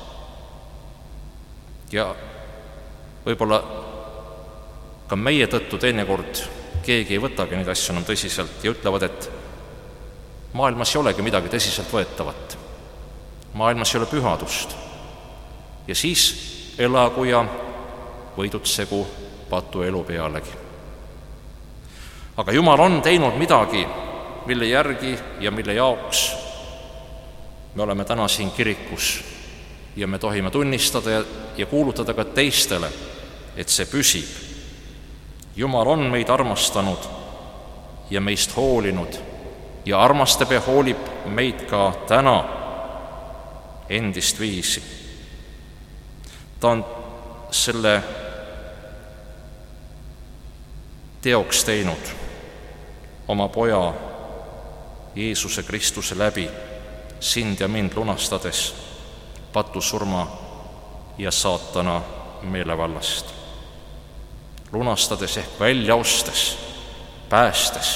ja võib-olla ka meie tõttu teinekord keegi ei võtagi neid asju enam tõsiselt ja ütlevad, et maailmas ei olegi midagi tõsiselt võetavat. Maailmas ei ole pühadust. Ja siis elagu ja võidutsegu patu elu pealegi. Aga Jumal on teinud midagi, mille järgi ja mille jaoks me oleme täna siin kirikus ja me tohime tunnistada ja kuulutada ka teistele, et see püsib. Jumal on meid armastanud ja meist hoolinud ja armastab ja hoolib meid ka täna endist viisi. Ta on selle teoks teinud oma poja Jeesuse Kristuse läbi, sind ja mind lunastades patusurma ja saatana meelevallast. Lunastades ehk välja ostes, päästes.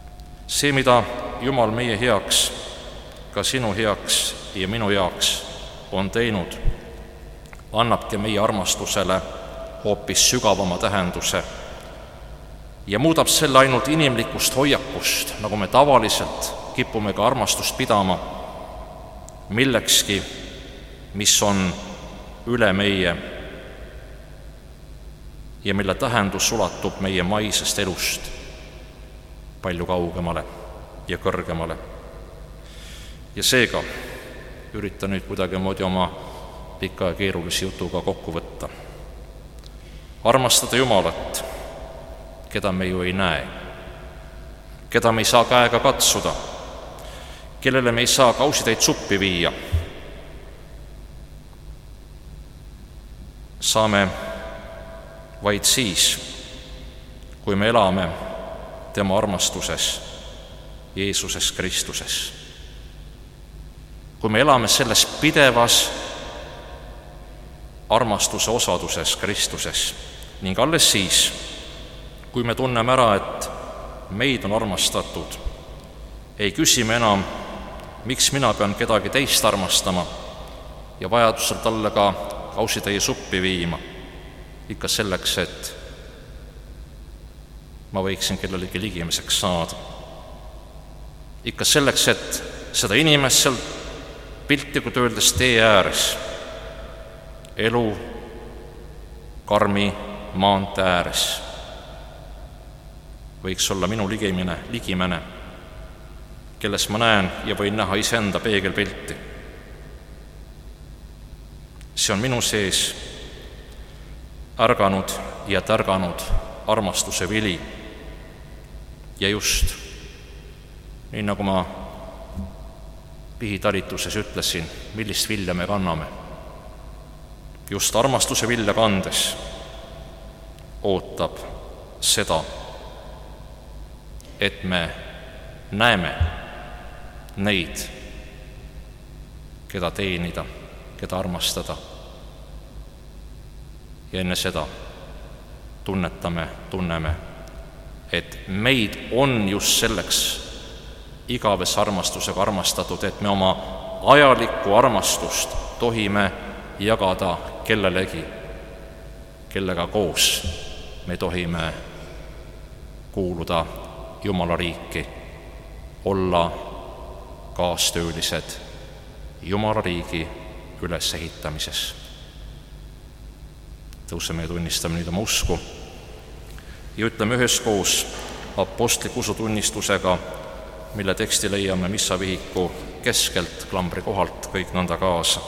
See, mida Jumal meie heaks, ka sinu heaks ja minu heaks on teinud, annabki meie armastusele hoopis sügavama tähenduse ja muudab selle ainult inimlikust hoiakust, nagu me tavaliselt kipume ka armastust pidama, millekski, mis on üle meie ja mille tähendus ulatub meie maisest elust palju kaugemale ja kõrgemale. Ja seega üritan nüüd kuidagimoodi oma pika ja keerulise jutuga kokku võtta. Armastada Jumalat, keda me ju ei näe, keda me ei saa käega katsuda, kellele me ei saa kausitäit suppi viia. Saame vaid siis, kui me elame tema armastuses, Jeesuses Kristuses. Kui me elame selles pidevas armastuse osaduses Kristuses ning alles siis, kui me tunneme ära, et meid on armastatud, ei küsi me enam, miks mina pean kedagi teist armastama ja vajadusel talle ka kausitäie suppi viima, ikka selleks, et ma võiksin kellelegi ligimiseks saada. Ikka selleks, et seda inimest seal piltlikult öeldes tee ääres, elu karmi maantee ääres võiks olla minu ligimene, kelles ma näen ja võin näha iseenda peegelpilti. See on minu sees ärganud ja tärganud armastuse vili. Ja just nii, nagu ma pihitalituses ütlesin, millist vilja me kanname. Just armastuse vilja kandes ootab seda, et me näeme neid, keda teenida, keda armastada. Ja enne seda tunneme, et meid on just selleks igavese armastusega armastatud, et me oma ajalikku armastust tohime jagada kellelegi, kellega koos me tohime kuuluda Jumala riiki, olla kaastöölised Jumala riigi ülesehitamises. Tõuseme ja tunnistame nüüd oma usku ja ütleme üheskoos apostliku usutunnistusega, mille teksti leiame missavihiku keskelt klambri kohalt kõik nõnda kaasa.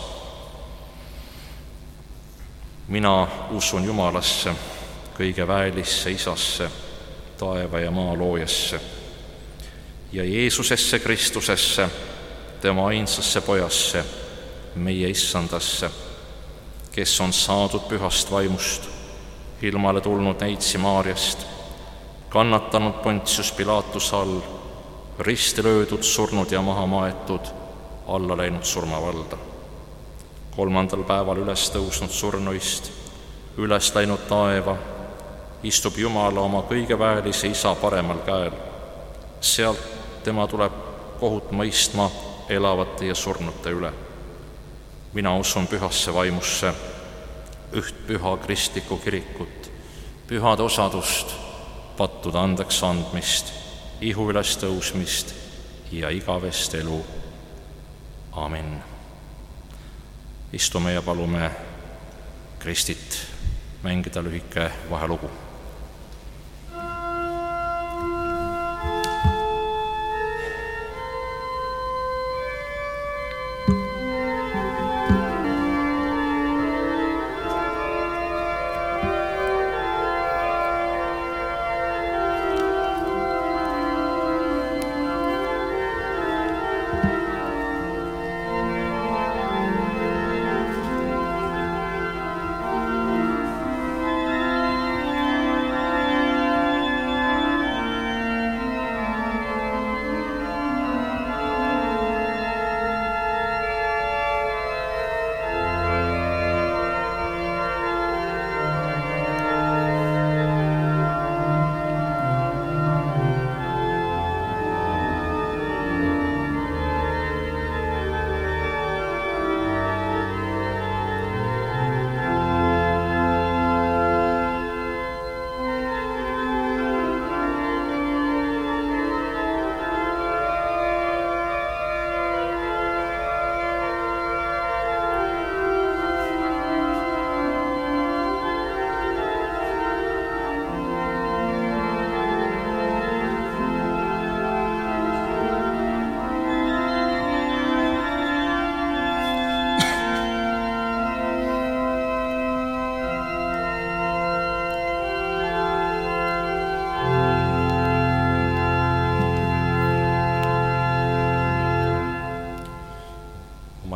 Mina usun Jumalasse, kõige väelisse Isasse, taeva ja maa loojasse ja Jeesusesse Kristusesse, tema ainsasse Pojasse, meie Issandasse, kes on saadud pühast vaimust, ilmale tulnud neitsi Maarjast, kannatanud Pontius Pilaatuse all, risti löödud, surnud ja maha maetud, alla läinud surmavalda. 3. päeval üles tõusnud surnuist, üles läinud taeva, istub Jumala oma kõige väelise Isa paremal käel. Sealt tema tuleb kohut mõistma elavate ja surnute üle. Mina usun pühasse vaimusse, üht püha kristlikku kirikut, pühade osadust, pattude andeks andmist, ihu üles tõusmist ja igavest elu. Amen. Istume ja palume Kristit mängida lühike vahelugu.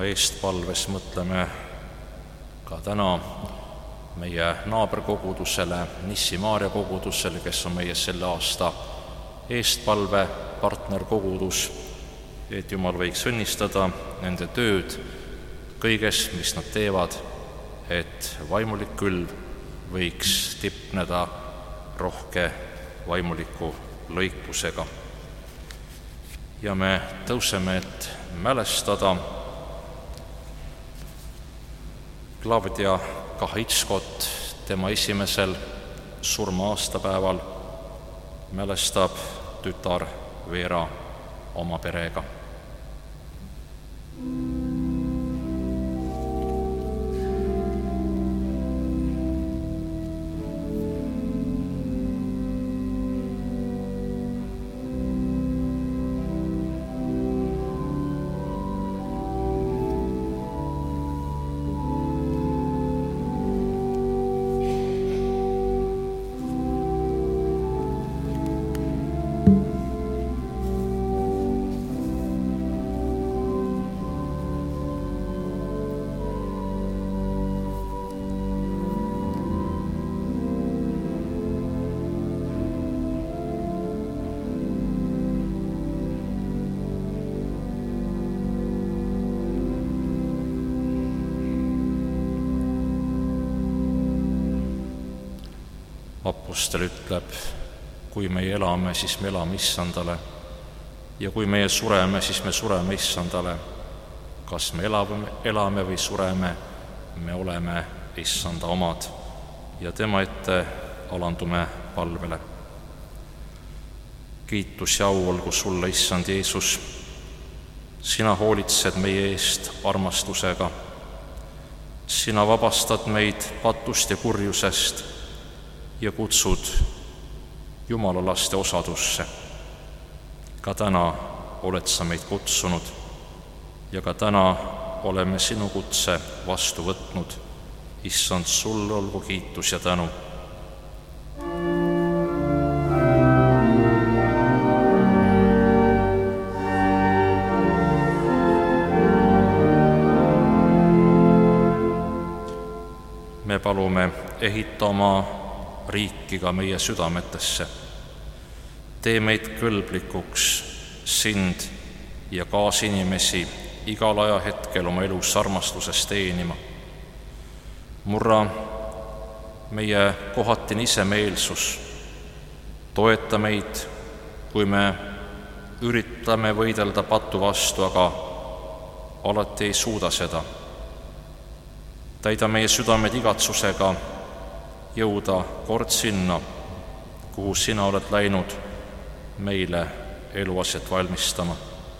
eestpalves mõtleme ka täna meie naaberkogudusele, Nissi Maarja kogudusele, kes on meie selle aasta eestpalve partnerkogudus, et Jumal võiks õnnistada nende tööd kõiges, mis nad teevad, et vaimulik külv võiks tipneda rohke vaimuliku lõikusega. Ja me tõuseme, et mälestada Klavdia Kahitskot tema esimesel surma-aastapäeval, mälestab tütar Veera oma perega. Apostel ütleb, kui meie elame, siis me elame Issandale, ja kui meie sureme, siis me sureme Issandale. Kas me elame või sureme, me oleme Issanda omad ja tema ette alandume palvele. Kiitus ja au olgu sulle, Issand Jeesus, sina hoolitsed meie eest armastusega, sina vabastad meid patust ja kurjusest ja kutsud Jumala laste osadusse. Ka täna oled sa meid kutsunud ja ka täna oleme sinu kutse vastu võtnud. Issand, sulle olgu kiitus ja tänu. Me palume, ehita oma riiki ka meie südametesse. Tee meid kõlblikuks sind ja kaasinimesi igal ajahetkel oma elus armastuses teenima. Murra meie kohatine isemeelsus. Toeta meid, kui me üritame võidelda patu vastu, aga alati ei suuda seda. Täida meie südamed igatsusega jõuda kord sinna, kuhu sina oled läinud meile eluaset valmistama.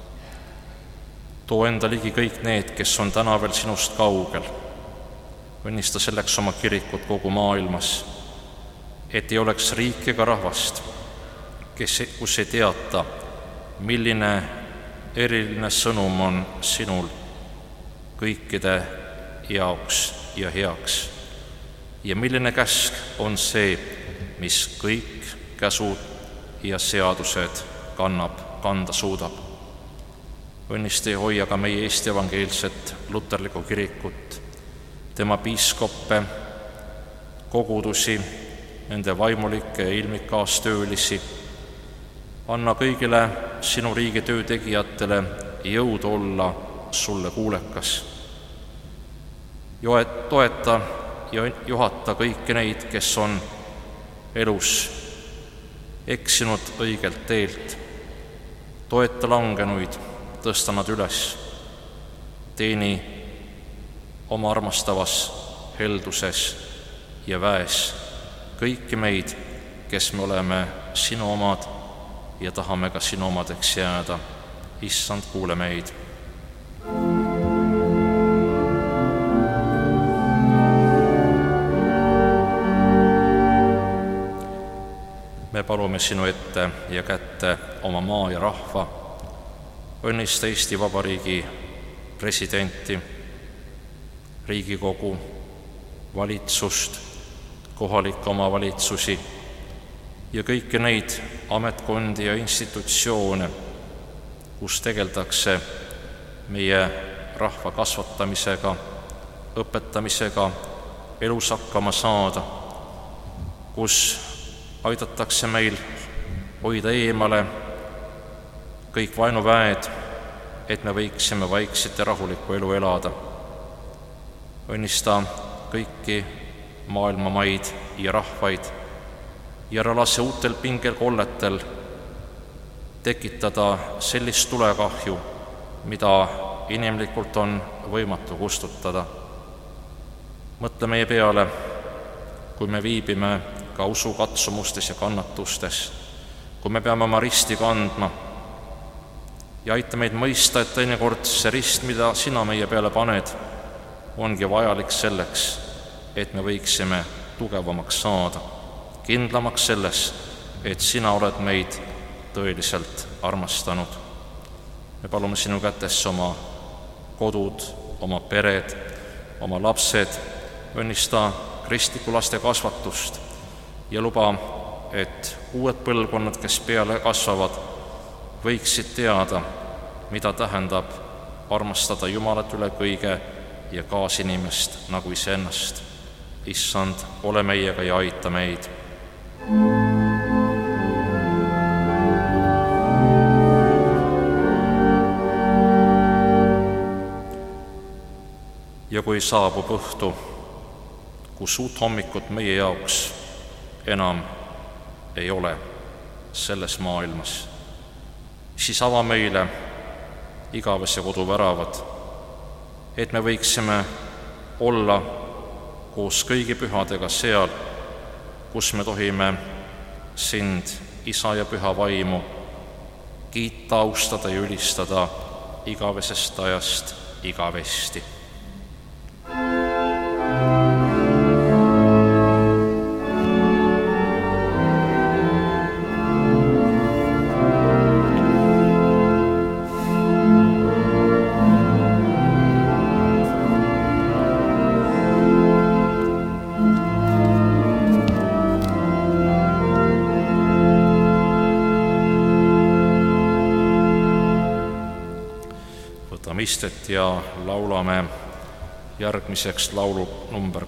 Too enda ligi kõik need, kes on täna veel sinust kaugel. Õnnista selleks oma kirikut kogu maailmas, et ei oleks riiki ega rahvast, kus ei teata, milline eriline sõnum on sinul kõikide jaoks ja heaks. Ja milline käsk on see, mis kõik käsud ja seadused kanda suudab. Õnnista ja hoia ka meie Eesti evangeelset luterlikku kirikut, tema piiskoppe, kogudusi, nende vaimulikke ja ilmikaastöölisi. Anna kõigile sinu riigi töötegijatele jõudu olla sulle kuulekas. Toeta ja juhata kõiki neid, kes on elus eksinud õigelt teelt. Toeta langenuid, tõsta nad üles. Teeni oma armastavas helduses ja väes kõiki meid, kes me oleme sinu omad ja tahame ka sinu omadeks jääda. Issand, kuule meid. Me palume sinu ette ja kätte oma maa ja rahva. Õnnista Eesti Vabariigi presidenti, Riigikogu, valitsust, kohalikke omavalitsusi ja kõiki neid ametkondi ja institutsioone, kus tegeldakse meie rahva kasvatamisega, õpetamisega elus hakkama saada, kus aidatakse meil hoida eemale kõik vaenuväed, et me võiksime vaikset ja rahulikku elu elada. Õnnista kõiki maailma maid ja rahvaid ja ära lase uutel pingelkolletel tekitada sellist tulekahju, mida inimlikult on võimatu kustutada. Mõtle meie peale, kui me viibime ka usukatsumustes ja kannatustes, kui me peame oma risti kandma, ja aita meid mõista, et teinekord see rist, mida sina meie peale paned, ongi vajalik selleks, et me võiksime tugevamaks saada, kindlamaks selles, et sina oled meid tõeliselt armastanud. Me palume sinu kätesse oma kodud, oma pered, oma lapsed, õnnista kristliku laste kasvatust ja luba, et uued põlvkonnad, kes peale kasvavad, võiksid teada, mida tähendab armastada Jumalat üle kõige ja kaasinimest nagu iseennast. Issand, ole meiega ja aita meid. Ja kui saabub õhtu, kus uut hommikut meie jaoks enam ei ole selles maailmas, siis ava meile igavese kodu väravad, et me võiksime olla koos kõigi pühadega seal, kus me tohime sind, Isa ja Püha Vaimu, kiita, austada ja ülistada igavesest ajast igavesti. Istet ja laulame järgmiseks laulu number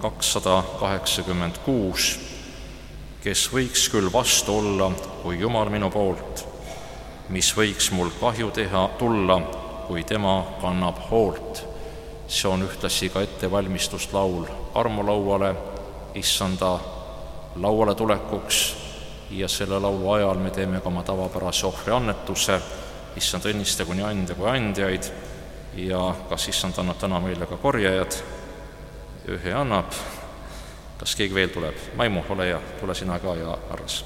286, kes võiks küll vastu olla, kui Jumal minu poolt, mis võiks mul kahju tulla, kui tema kannab hoolt. See on ühtlasi ka ettevalmistuslaul armulauale, issanda lauale tulekuks, ja selle laulu ajal me teeme ka oma tavapärase ohvriannetuse. Issand õnnistagu nii andja kui andjaid. Ja kas issand annab täna meile ka korjajad? Ühe annab. Kas keegi veel tuleb? Maimu, ole hea, tule sina ka ja arras.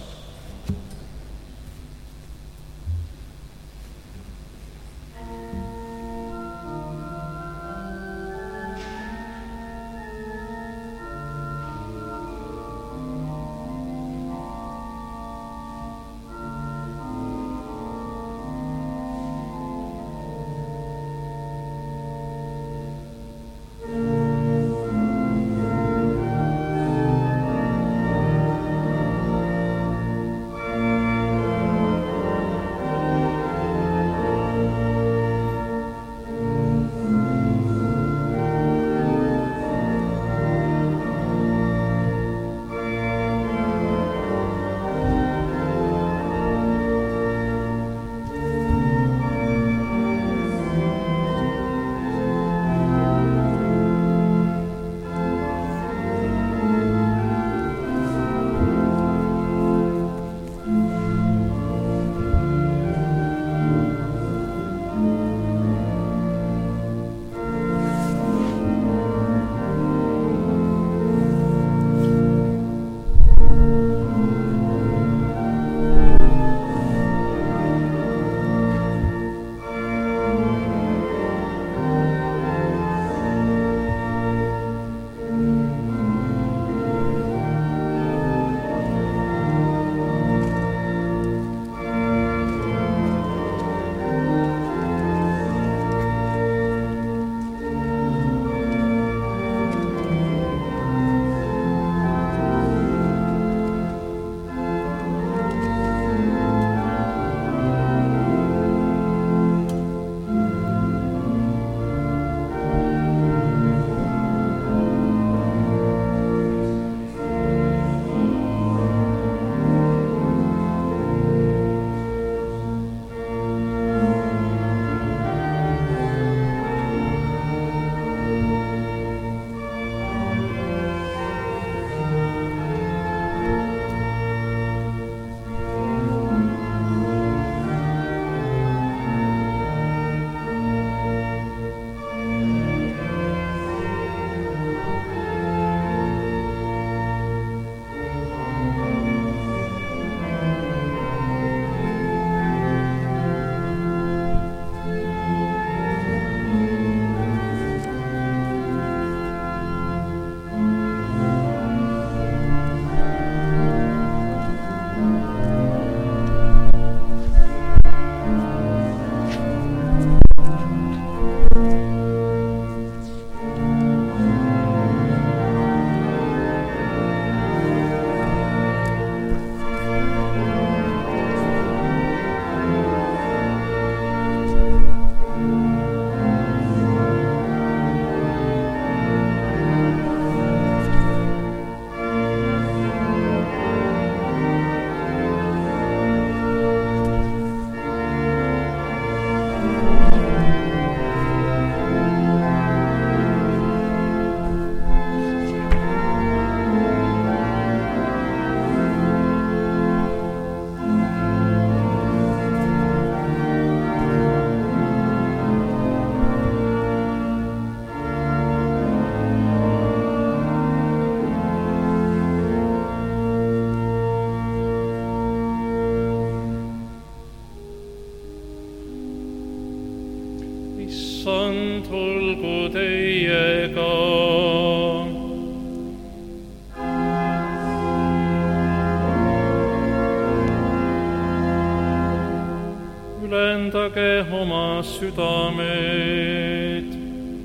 pühendage oma südamed.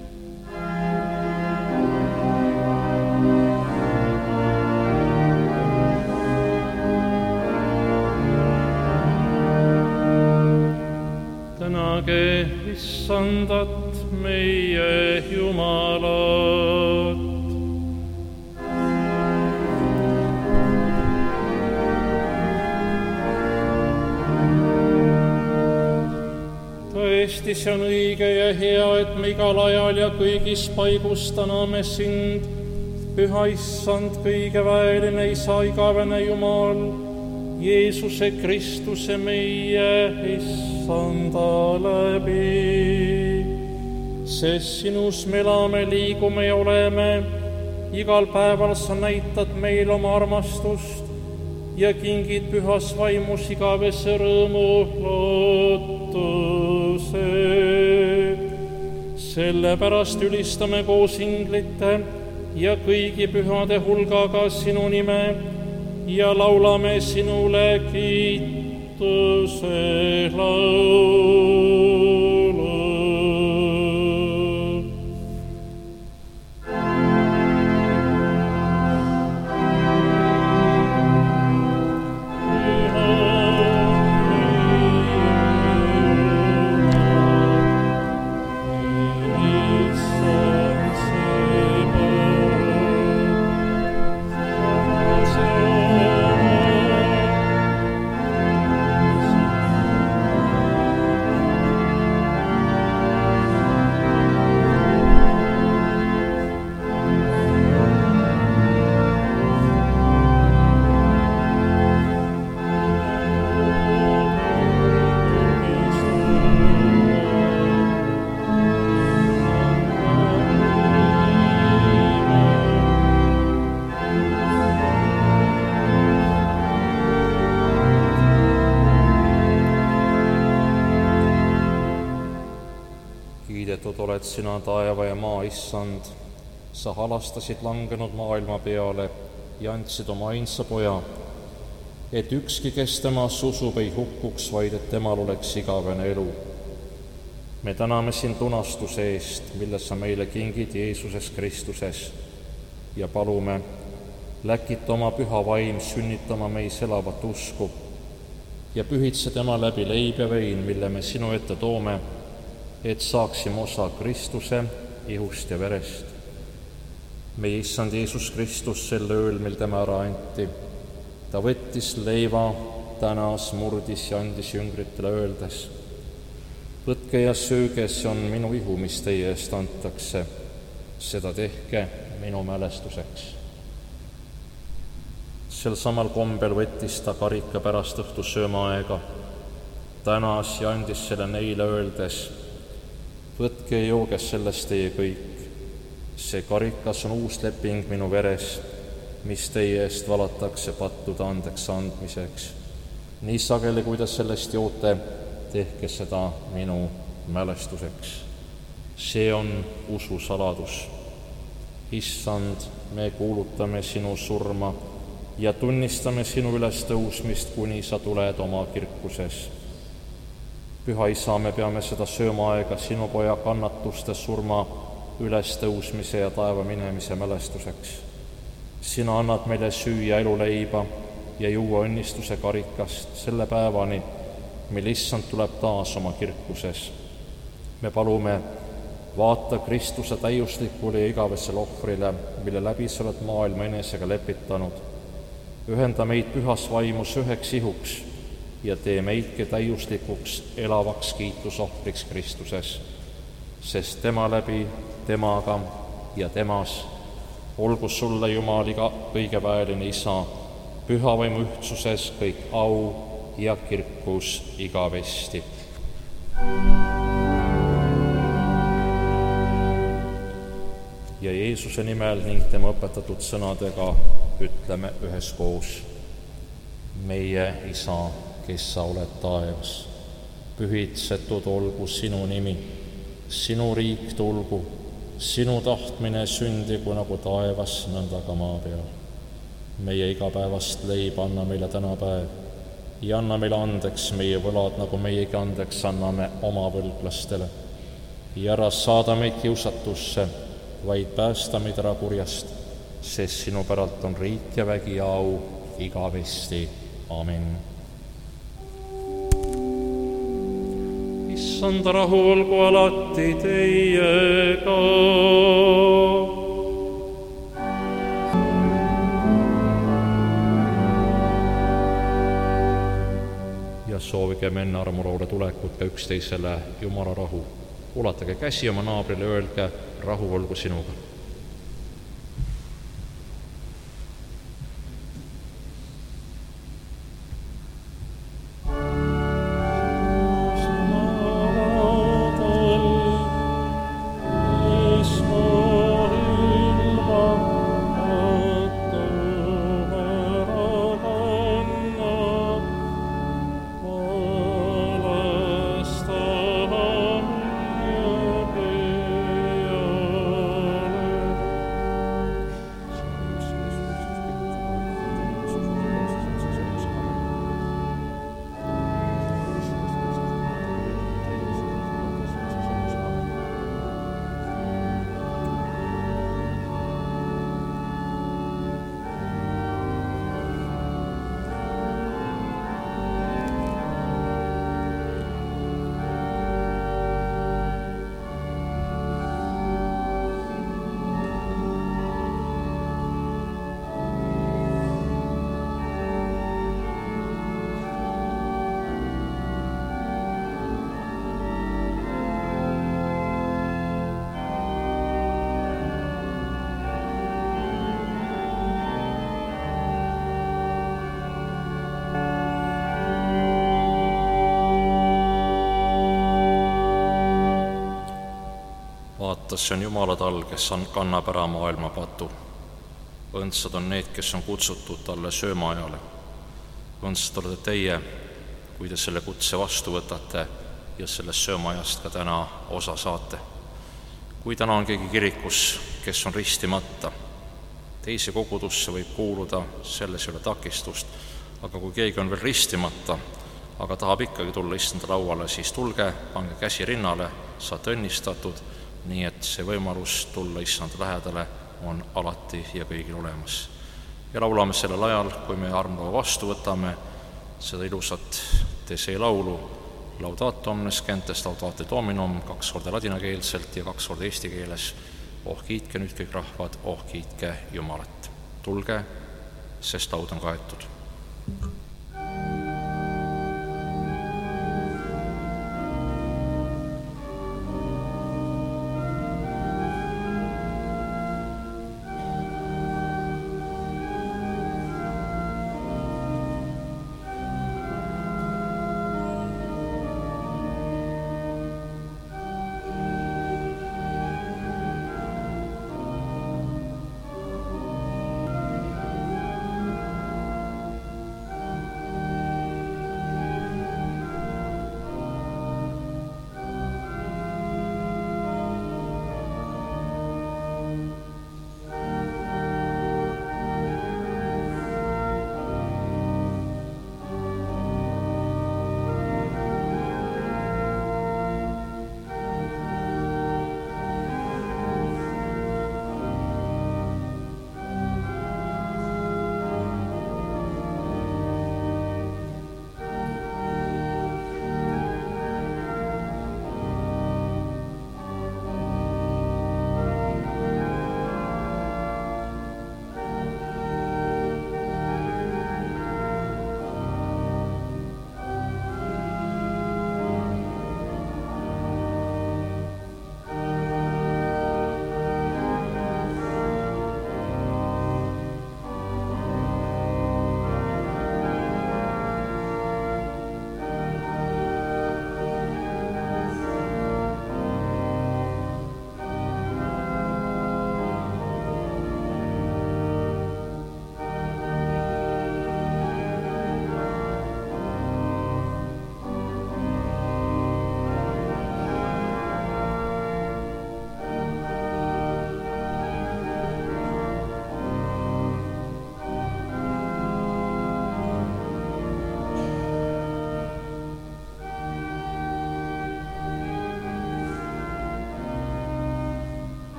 Tänage Issandat, meie Jumalat. Tõesti, see on õige ja hea, et me igal ajal ja kõigis paigus täname sind, Püha Issand, kõigeväeline Isa, igavene Jumal, Jeesuse Kristuse meie Issanda läbi. Sest sinus me elame, liigume ja oleme, igal päeval sa näitad meil oma armastust ja kingid pühas vaimus igavese rõõmu lootuse. Sellepärast ülistame koos inglite ja kõigi pühade hulgaga sinu nime ja laulame sinule kiituse laulu. Kiidetud oled sina, taeva ja maa Issand, sa halastasid langenud maailma peale ja andsid oma ainsa poja, et ükski, kes temas usub, ei hukkuks, vaid et temal oleks igavene elu. Me täname sind lunastuse eest, mille sa meile kingid Jeesuses Kristuses ja palume, läkita oma püha vaim sünnitama meis elavat usku ja pühitse tema läbi leib ja vein, mille me sinu ette toome, et saaksime osa Kristuse ihust ja verest. Meie Issand Jeesus Kristus sel ööl, mil tema ära anti, ta võttis leiva, tänas, murdis ja andis jüngritele öeldes, võtke ja sööge, see on minu ihu, mis teie eest antakse, seda tehke minu mälestuseks. Sel samal kombel võttis ta karika pärast õhtu söömaaega, tänas ja andis selle neile öeldes, võtke ja jooge sellest teie kõik. See karikas on uus leping minu veres, mis teie eest valatakse pattude andeks andmiseks. Nii sageli, kui te sellest joote, tehke seda minu mälestuseks. See on usu saladus. Issand, me kuulutame sinu surma ja tunnistame sinu ülestõusmist, kuni sa tuled oma kirkuses. Püha Isa, me peame seda söömaaega sinu poja kannatuste, surma, ülestõusmise ja taeva minemise mälestuseks. Sina annad meile süüa eluleiba ja juua õnnistuse karikast selle päevani, mil Issand tuleb taas oma kirkuses. Me palume, vaata Kristuse täiuslikule ja igavesele ohvrile, mille läbi sa oled maailma enesega lepitanud. Ühenda meid pühas vaimus üheks ihuks ja tee meidki täiuslikuks elavaks kiitusohvriks Kristuses, sest tema läbi, temaga ja temas olgu sulle, Jumal, kõigeväeline Isa, püha vaimu ühtsuses kõik au ja kirkus igavesti. Ja Jeesuse nimel ning tema õpetatud sõnadega ütleme üheskoos, meie Isa, kes sa oled taevas, pühitsetud olgu sinu nimi, sinu riik tulgu, sinu tahtmine sündigu nagu taevas, nõnda ka maa peal. Meie igapäevast leiba anna meile täna päev ja anna meile andeks meie võlad, nagu meiegi andeks anname oma võlglastele. ja ära saada meid kiusatusse, vaid päästa meid ära kurjast, sest sinu päralt on riik ja vägi ja au igavesti. Amen. Issanda rahu olgu alati teiega. Ja soovigem enne armulaule tulekut ka üksteisele Jumala rahu. Ulatage käsi oma naabrile, öelge, rahu olgu sinuga. See on Jumala tal, kes kannab ära maailma patu. Õndsad on need, kes on kutsutud talle söömaajale. Õndsad olete teie, kui te selle kutse vastu võtate ja sellest söömaajast ka täna osa saate. Kui täna on keegi kirikus, kes on ristimata, teise kogudusse võib kuuluda, selles ei ole takistust, aga kui keegi on veel ristimata, aga tahab ikkagi tulla issanda lauale, siis tulge, pange käsi rinnale, saate õnnistatud, nii et see võimalus tulla issanda lähedale on alati ja kõigil olemas. Ja laulame sellel ajal, kui me armlaua vastu võtame, seda ilusat Te laulu Laudato omnes gentes laudate Dominum, 2 korda ladinakeelselt ja 2 korda eesti keeles. Oh kiitke nüüd kõik rahvad, oh kiitke Jumalat. Tulge, sest laud on kaetud.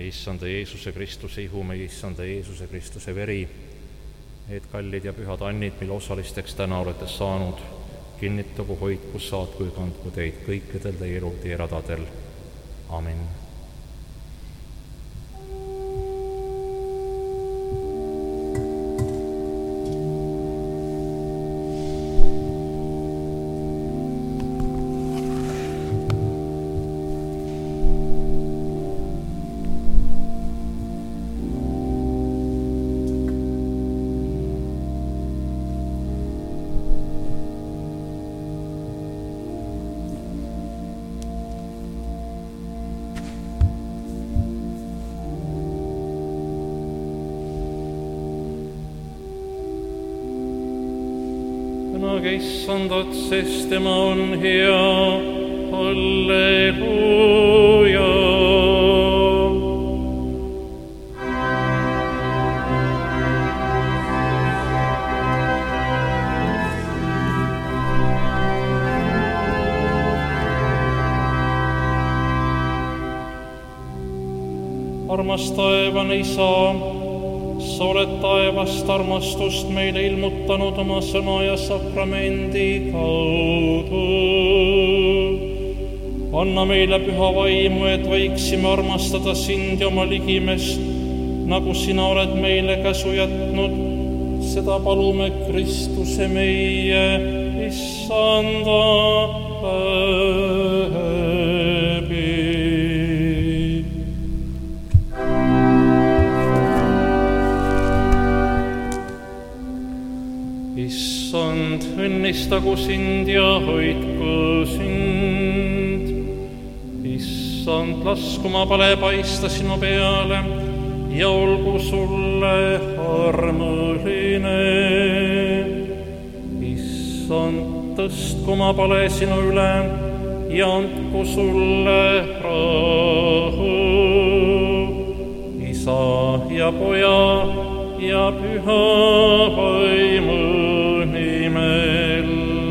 meie issanda Jeesuse Kristuse ihu, meie issanda Jeesuse Kristuse veri, need kallid ja pühad annid, mille osalisteks täna olete saanud, kinnitagu, hoidku, saatku ja kandku teid kõikidel teie elutee radadel. Amin. Tänage issandat, sest tema on hea. Halleluuja. Armas taevane Isa, sa oled taevast armastust meile ilmutanud oma sõna ja sakramendi kaudu. Anna meile püha vaimu, et võiksime armastada sind ja oma ligimest, nagu sina oled meile käsu jätnud. Seda palume Kristuse meie issanda läbi. Issand, õnnistagu sind ja hoidku sind. Issand, lasku oma pale paista sinu peale ja olgu sulle armuline. Issand, tõstku oma pale sinu üle ja andku sulle rahu. Isa ja Poja ja Püha Vaimu nimel.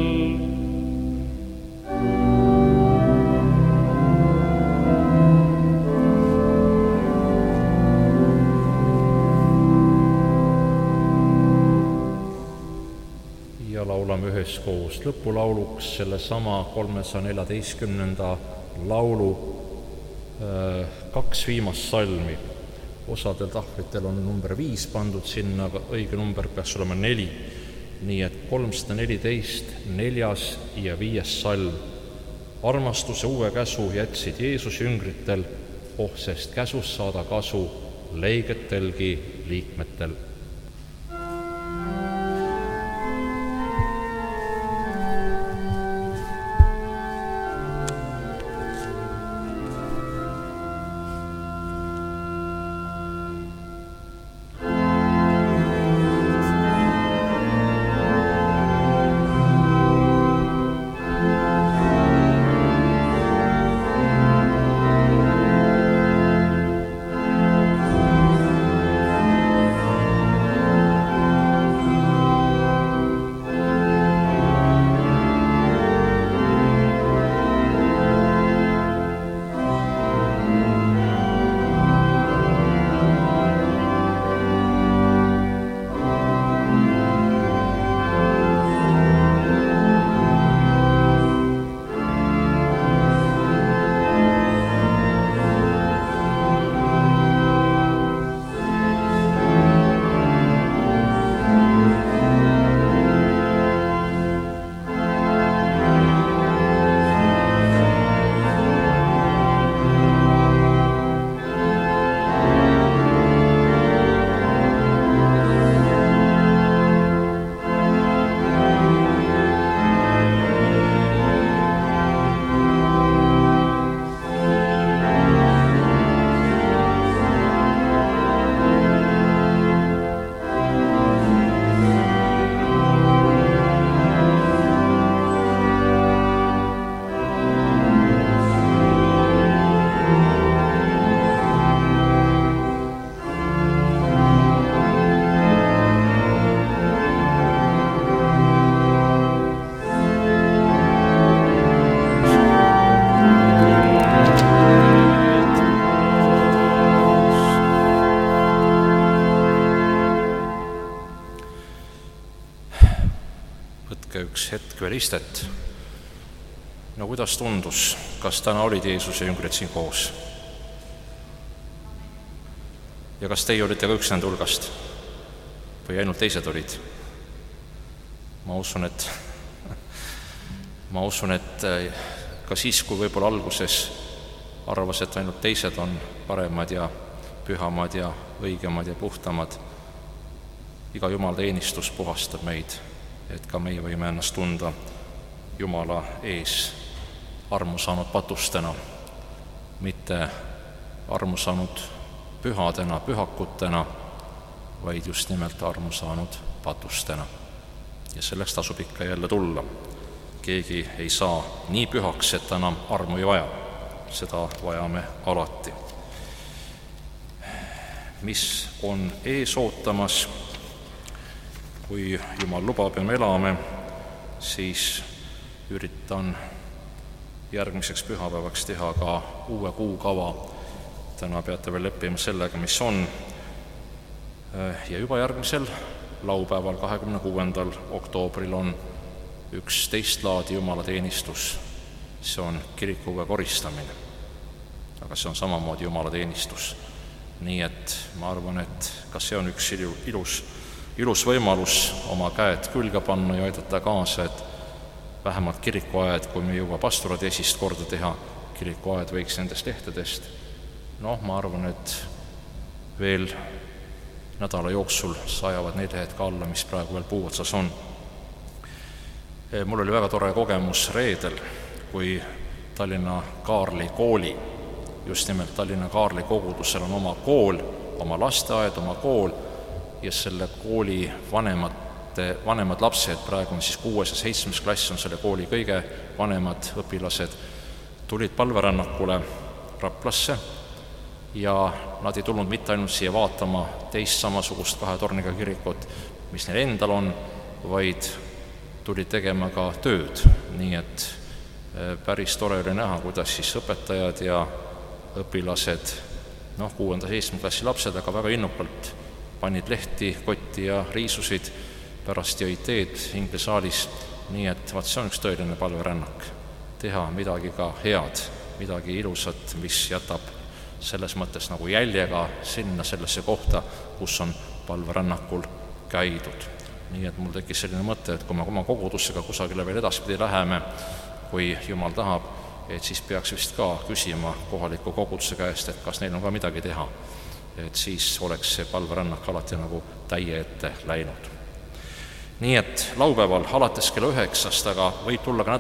Ja laulame üheskoos lõpulauluks sellesama 314. laulu 2 viimast salmi. Osadel tahvlitel on number 5 pandud sinna, aga õige number peaks olema 4. Nii et 314, 4. ja 5. salm. Armastuse uue käsu jätsid Jeesus jüngritel, sest käsust saada kasu leigetelgi liikmetel. võtke üks hetk veel istet. No kuidas tundus, kas täna olid Jeesuse jüngrid siin koos? Ja kas teie olite ka üks nende hulgast? Või ainult teised olid? Ma usun, et ka siis, kui võib-olla alguses arvas, et ainult teised on paremad ja pühamad ja õigemad ja puhtamad, iga jumalateenistus puhastab meid, et ka meie võime ennast tunda Jumala ees armu saanud patustena, mitte armu saanud pühadena, pühakutena, vaid just nimelt armu saanud patustena. Ja selleks tasub ikka jälle tulla. Keegi ei saa nii pühaks, et ta enam armu ei vaja. Seda vajame alati. Mis on ees ootamas, kui Jumal lubab ja me elame, siis üritan järgmiseks pühapäevaks teha ka uue kuukava. Täna peate veel leppima sellega, mis on. Ja juba järgmisel laupäeval, 26. oktoobril on üks teist laadi jumalateenistus. See on kirikuõue koristamine. Aga see on samamoodi jumalateenistus. Nii et ma arvan, et ka see on üks ilus võimalus oma käed külge panna ja aidata kaasa, et vähemalt kirikuaed, kui me jõua pastoradi esist korda teha, kirikuaed võiks nendest lehtedest. Ma arvan, et veel nädala jooksul sajavad need lehed ka alla, mis praegu veel puu otsas on. Mul oli väga tore kogemus reedel, kui Tallinna Kaarli kooli, just nimelt Tallinna Kaarli kogudusel on oma kool, oma lasteaed, oma kool ja selle kooli vanemad lapsed, praegu on siis 6. ja 7. klass on selle kooli kõige vanemad õpilased, tulid palverännakule Raplasse ja nad ei tulnud mitte ainult siia vaatama teist samasugust 2 torniga kirikut, mis neil endal on, vaid tulid tegema ka tööd, nii et päris tore oli näha, kuidas siis õpetajad ja õpilased, 6. ja 7. klassi lapsed, aga väga innukalt panid lehti, kotti ja riisusid, pärast jõid teed inglisaalis, nii et see on üks tõeline palverännak. Teha midagi ka head, midagi ilusat, mis jätab selles mõttes nagu jäljega sinna sellesse kohta, kus on palverännakul käidud. Nii et mul tekkis selline mõte, et kui me oma kogudussega kusagile veel edaspidi läheme, kui Jumal tahab, et siis peaks vist ka küsima kohaliku koguduse käest, et kas neil on ka midagi teha. Et siis oleks see palverännak alati nagu täie ette läinud. Nii et laupäeval alates kella 9, aga võib tulla ka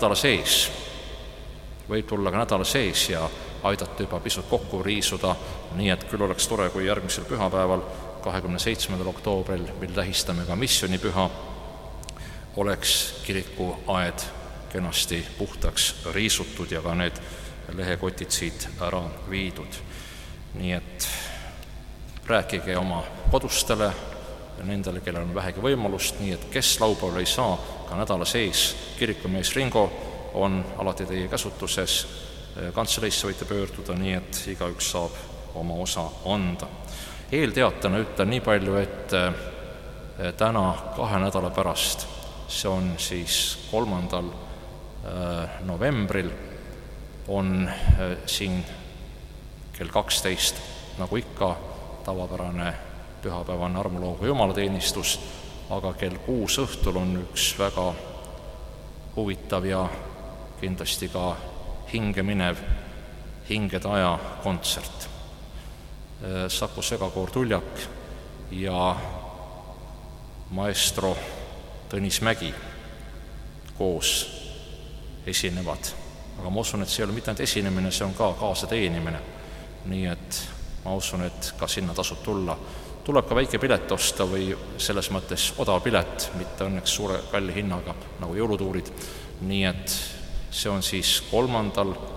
nädala sees ja aidata juba pisut kokku riisuda, nii et küll oleks tore, kui järgmisel pühapäeval, 27. oktoobril, mil tähistame ka missionipüha, oleks kirikuaed kenasti puhtaks riisutud ja ka need lehekotid siit ära viidud. Nii et rääkige oma kodustele ja nendele, kellel on vähegi võimalust, nii et kes laupäeval ei saa, ka nädala sees kirikumees Ringo on alati teie käsutuses, kantseleisse võite pöörduda, nii et igaüks saab oma osa anda. Eelteatena ütlen nii palju, et täna 2 nädala pärast, see on siis 3. novembril, on siin kell 12, nagu ikka, tavapärane pühapäevane armulooga jumalateenistus, aga kell 6 õhtul on üks väga huvitav ja kindlasti ka hingeminev hingede aja kontsert. Saku Segakoor Tuljak ja maestro Tõnis Mägi koos esinevad. Aga ma usun, et see ei ole mitte ainult esinemine, see on ka kaasateenimine. Nii et ma usun, et ka sinna tasub tulla. Tuleb ka väike pilet osta või selles mõttes odav pilet, mitte õnneks suure kalli hinnaga nagu jõulutuurid. Nii et see on siis 3.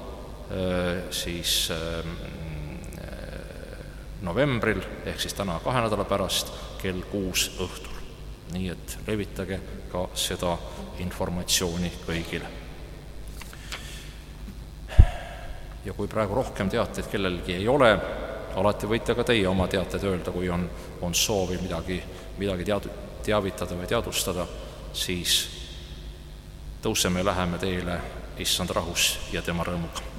novembril, ehk siis täna 2 nädala pärast kell 6 õhtul. Nii et levitage ka seda informatsiooni kõigile. Ja kui praegu rohkem teateid kellelgi ei ole, alati võite ka teie oma teated öelda, kui on soovi midagi teavitada või teadustada, siis tõuseme ja läheme teele issand rahus ja tema rõõmuga.